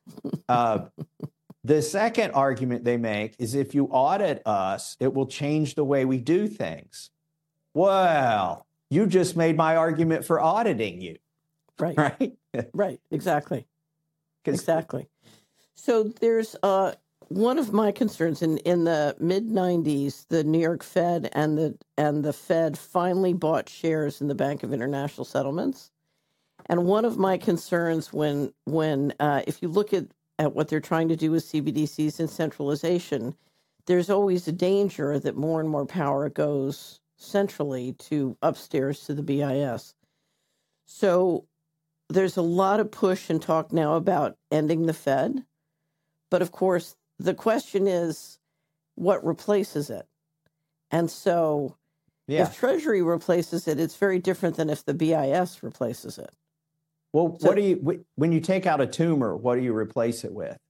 The second argument they make is if you audit us, it will change the way we do things. Well, you just made my argument for auditing you. Right. Right? Right. Exactly. Exactly. So there's one of my concerns in the mid-90s, the New York Fed and the Fed finally bought shares in the Bank of International Settlements. And one of my concerns when if you look at what they're trying to do with CBDCs and centralization, there's always a danger that more and more power goes centrally to upstairs to the BIS. So there's a lot of push and talk now about ending the Fed. But of course, the question is what replaces it? And so if Treasury replaces it, it's very different than if the BIS replaces it. Well, when you take out a tumor, what do you replace it with?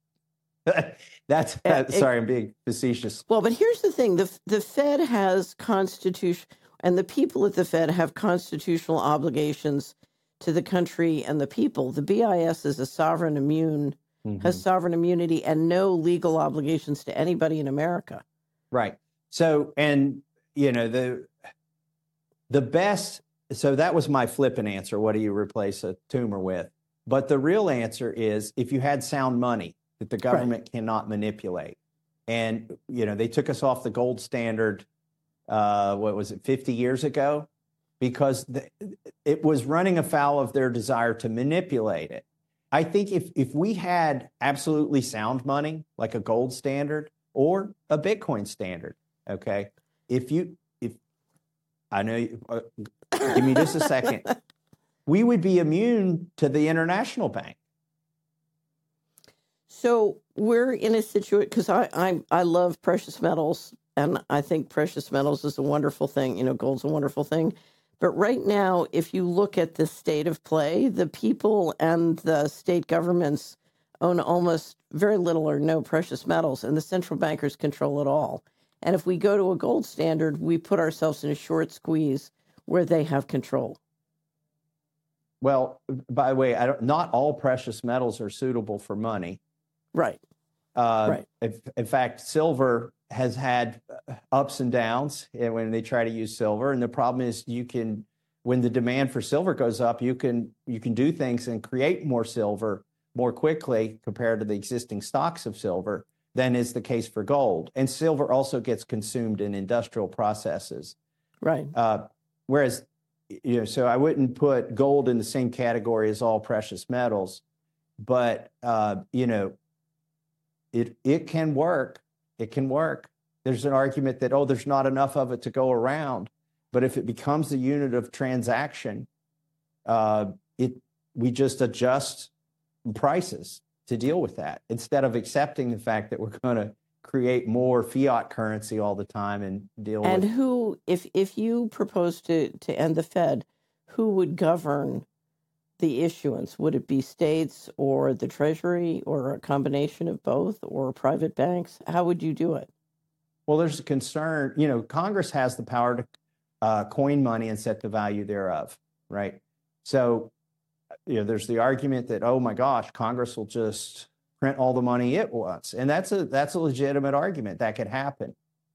Sorry, I'm being facetious. Well, but here's the thing. The Fed has constitution, and the people at the Fed have constitutional obligations to the country and the people. The BIS is a sovereign has sovereign immunity and no legal obligations to anybody in America. Right. So, and the best, so that was my flippant answer. What do you replace a tumor with? But the real answer is if you had sound money that the government cannot manipulate. And, they took us off the gold standard, 50 years ago? Because it was running afoul of their desire to manipulate it. I think if we had absolutely sound money, like a gold standard or a Bitcoin standard, okay, if I know, give me just a second, we would be immune to the international bank. So we're in a situation, because I love precious metals, and I think precious metals is a wonderful thing. Gold's a wonderful thing. But right now, if you look at the state of play, the people and the state governments own almost very little or no precious metals, and the central bankers control it all. And if we go to a gold standard, we put ourselves in a short squeeze where they have control. Well, by the way, not all precious metals are suitable for money. Right. In fact, silver has had ups and downs when they try to use silver. And the problem is when the demand for silver goes up, you can do things and create more silver more quickly compared to the existing stocks of silver than is the case for gold. And silver also gets consumed in industrial processes. Right. Whereas, so I wouldn't put gold in the same category as all precious metals, but, it can work. It can work. There's an argument that, there's not enough of it to go around. But if it becomes a unit of transaction, we just adjust prices to deal with that instead of accepting the fact that we're going to create more fiat currency all the time and deal with. And who, if you propose to end the Fed, who would govern the issuance? Would it be states or the Treasury or a combination of both or private banks? How would you do it? Well, there's a concern, Congress has the power to coin money and set the value thereof, right? So, there's the argument that, oh my gosh, Congress will just print all the money it wants. And that's a legitimate argument. That could happen.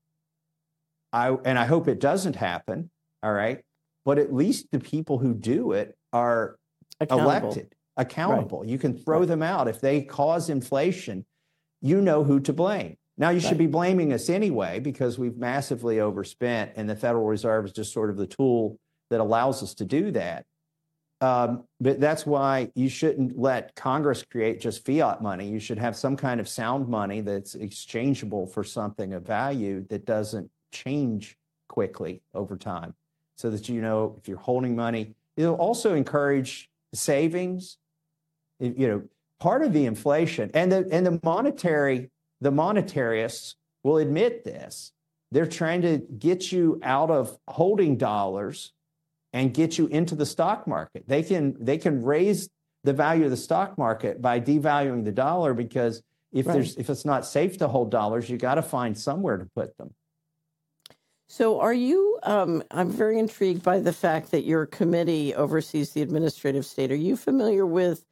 I hope it doesn't happen, all right? But at least the people who do it are elected, accountable. Right. You can throw them out. If they cause inflation, you know who to blame. Now, you should be blaming us anyway because we've massively overspent, and the Federal Reserve is just sort of the tool that allows us to do that. But that's why you shouldn't let Congress create just fiat money. You should have some kind of sound money that's exchangeable for something of value that doesn't change quickly over time so that, if you're holding money, it'll also encourage savings. Part of the inflation and the monetarists will admit this. They're trying to get you out of holding dollars and get you into the stock market. They can raise the value of the stock market by devaluing the dollar because if it's not safe to hold dollars, you got to find somewhere to put them. So are you, I'm very intrigued by the fact that your committee oversees the administrative state. Are you familiar with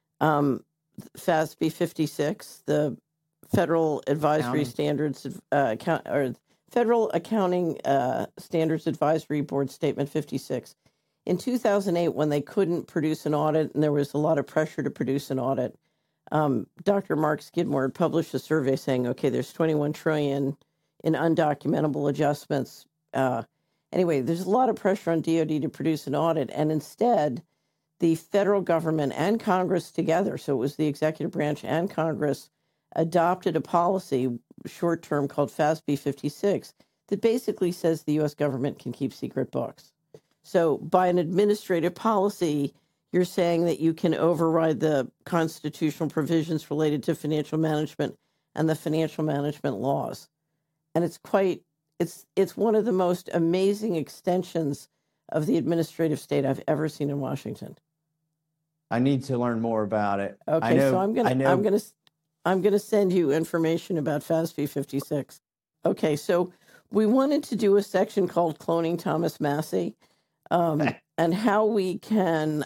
FASB 56, the Federal Advisory Standards, Federal Accounting Standards Advisory Board Statement 56? In 2008, when they couldn't produce an audit and there was a lot of pressure to produce an audit, Dr. Mark Skidmore published a survey saying, okay, there's $21 trillion in undocumentable adjustments. Anyway, there's a lot of pressure on DOD to produce an audit, and instead, the federal government and Congress together, so it was the executive branch and Congress, adopted a policy, short-term, called FASB 56, that basically says the U.S. government can keep secret books. So by an administrative policy, you're saying that you can override the constitutional provisions related to financial management and the financial management laws. And it's one of the most amazing extensions of the administrative state I've ever seen in Washington. I need to learn more about it. Okay, so I'm gonna send you information about FASB 56. Okay, so we wanted to do a section called Cloning Thomas Massie, and how we can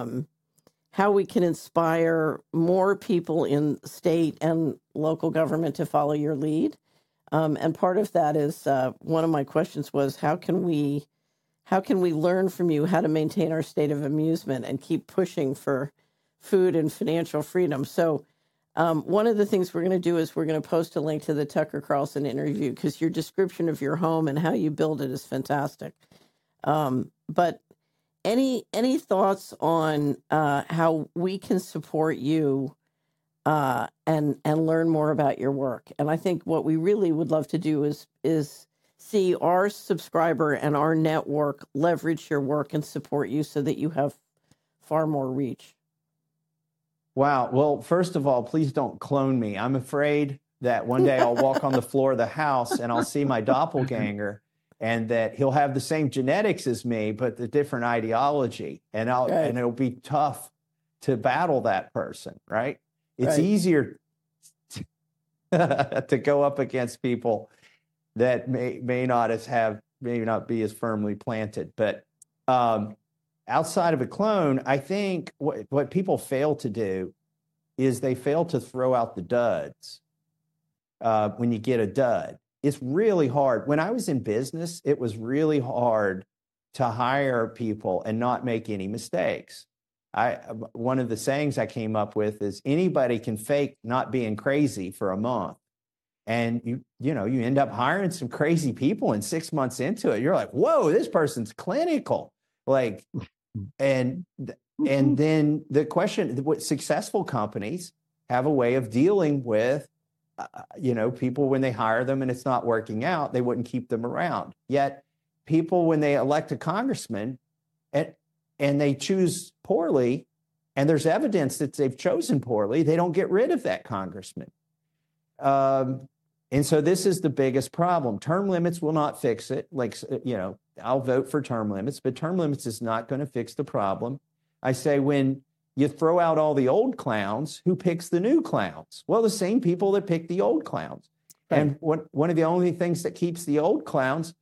inspire more people in state and local government to follow your lead. And part of that is one of my questions was how can we learn from you how to maintain our state of amusement and keep pushing for food and financial freedom? So one of the things we're going to do is we're going to post a link to the Tucker Carlson interview because your description of your home and how you build it is fantastic. But any thoughts on how we can support you and learn more about your work? And I think what we really would love to do is see our subscriber and our network leverage your work and support you so that you have far more reach. Wow. Well, first of all, please don't clone me. I'm afraid that one day I'll walk on the floor of the house and I'll see my doppelganger and that he'll have the same genetics as me, but the different ideology. And and it'll be tough to battle that person, right? It's easier to go up against people that may not be as firmly planted. But outside of a clone, I think what people fail to do is they fail to throw out the duds when you get a dud. It's really hard. When I was in business, it was really hard to hire people and not make any mistakes. One of the sayings I came up with is anybody can fake not being crazy for a month. And you end up hiring some crazy people, and 6 months into it, you're like, whoa, this person's clinical. Like, and then the question, what successful companies have a way of dealing with, people when they hire them and it's not working out, they wouldn't keep them around. Yet people, when they elect a congressman and they choose poorly, and there's evidence that they've chosen poorly, they don't get rid of that congressman. And so this is the biggest problem. Term limits will not fix it. I'll vote for term limits, but term limits is not going to fix the problem. I say when you throw out all the old clowns, who picks the new clowns? Well, the same people that pick the old clowns. Right. And one of the only things that keeps the old clowns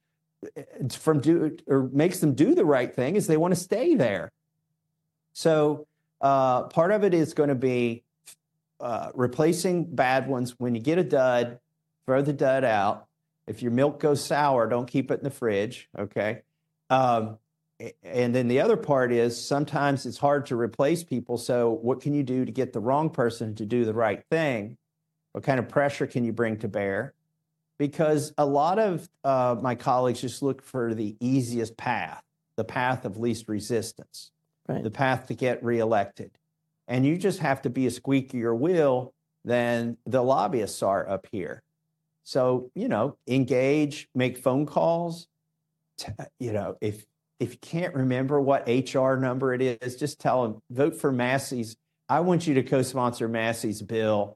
makes them do the right thing is they want to stay there. So part of it is going to be replacing bad ones. When you get a dud, throw the dud out. If your milk goes sour, don't keep it in the fridge, okay? And then the other part is sometimes it's hard to replace people. So what can you do to get the wrong person to do the right thing? What kind of pressure can you bring to bear? Because a lot of my colleagues just look for the easiest path, the path of least resistance, the path to get reelected. And you just have to be a squeakier wheel than the lobbyists are up here. So, engage, make phone calls. If you can't remember what HR number it is, just tell them, vote for Massie's. I want you to co-sponsor Massie's bill,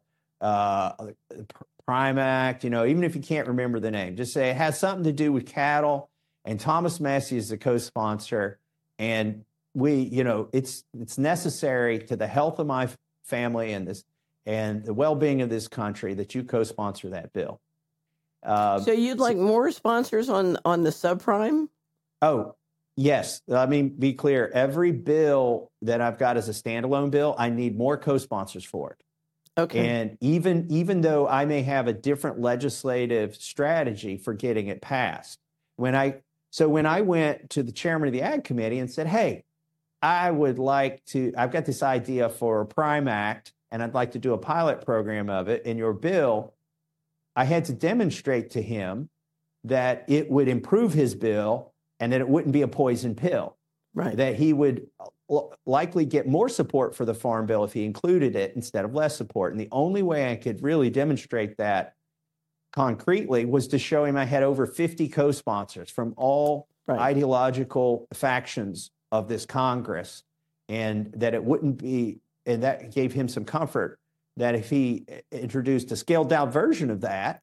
Prime Act, even if you can't remember the name. Just say it has something to do with cattle, and Thomas Massie is the co-sponsor. And it's necessary to the health of my family and the well-being of this country that you co-sponsor that bill. So you'd like more sponsors on the subprime? Oh, yes. I mean, be clear. Every bill that I've got as a standalone bill, I need more co-sponsors for it. Okay. And even though I may have a different legislative strategy for getting it passed, when I went to the chairman of the Ag Committee and said, hey, I've got this idea for a Prime Act, and I'd like to do a pilot program of it in your bill, I had to demonstrate to him that it would improve his bill and that it wouldn't be a poison pill. Right. That he would likely get more support for the Farm Bill if he included it instead of less support. And the only way I could really demonstrate that concretely was to show him I had over 50 co-sponsors from all ideological factions of this Congress, and that it wouldn't be, and that gave him some comfort that if he introduced a scaled down version of that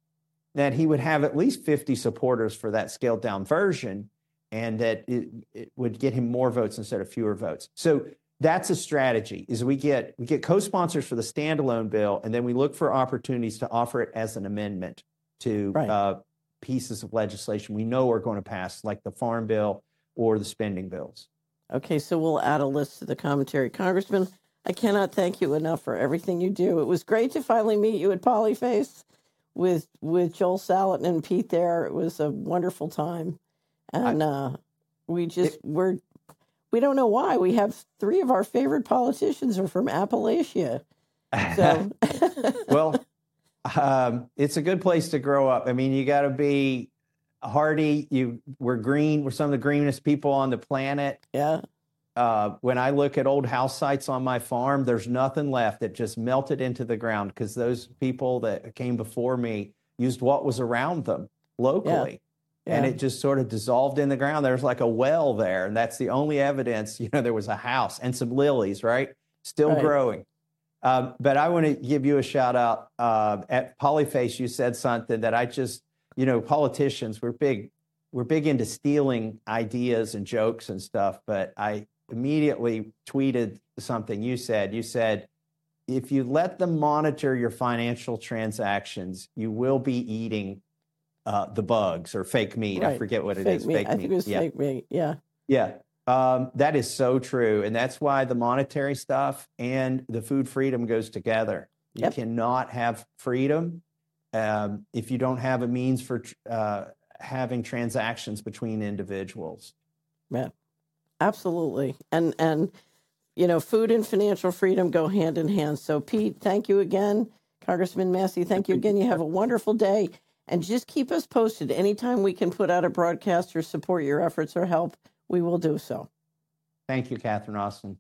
he would have at least 50 supporters for that scaled down version, and that it would get him more votes instead of fewer votes. So that's a strategy, is we get co-sponsors for the standalone bill, and then we look for opportunities to offer it as an amendment to pieces of legislation we know are going to pass, like the Farm Bill or the spending bills. Okay, so we'll add a list to the commentary. Congressman, I cannot thank you enough for everything you do. It was great to finally meet you at Polyface with Joel Salatin and Pete there. It was a wonderful time. And we don't know why. We have 3 of our favorite politicians are from Appalachia. So, well, it's a good place to grow up. I mean, you got to be hardy. We're green. We're some of the greenest people on the planet. Yeah. When I look at old house sites on my farm, there's nothing left. It just melted into the ground because those people that came before me used what was around them locally. Yeah. And it just sort of dissolved in the ground. There's like a well there, and that's the only evidence, there was a house and some lilies, right? Still growing. But I want to give you a shout out. At Polyface, you said something that I just, politicians, we're big into stealing ideas and jokes and stuff, but I immediately tweeted something you said. You said, if you let them monitor your financial transactions, you will be eating the bugs or fake meat. Right. I forget what it is. Fake meat. I think it was fake meat. Yeah. Yeah. That is so true. And that's why the monetary stuff and the food freedom goes together. You cannot have freedom if you don't have a means for having transactions between individuals. Yeah, absolutely. And food and financial freedom go hand in hand. So Pete, thank you again. Congressman Massey, thank you again. You have a wonderful day. And just keep us posted. Anytime we can put out a broadcast or support your efforts or help, we will do so. Thank you, Catherine Austin.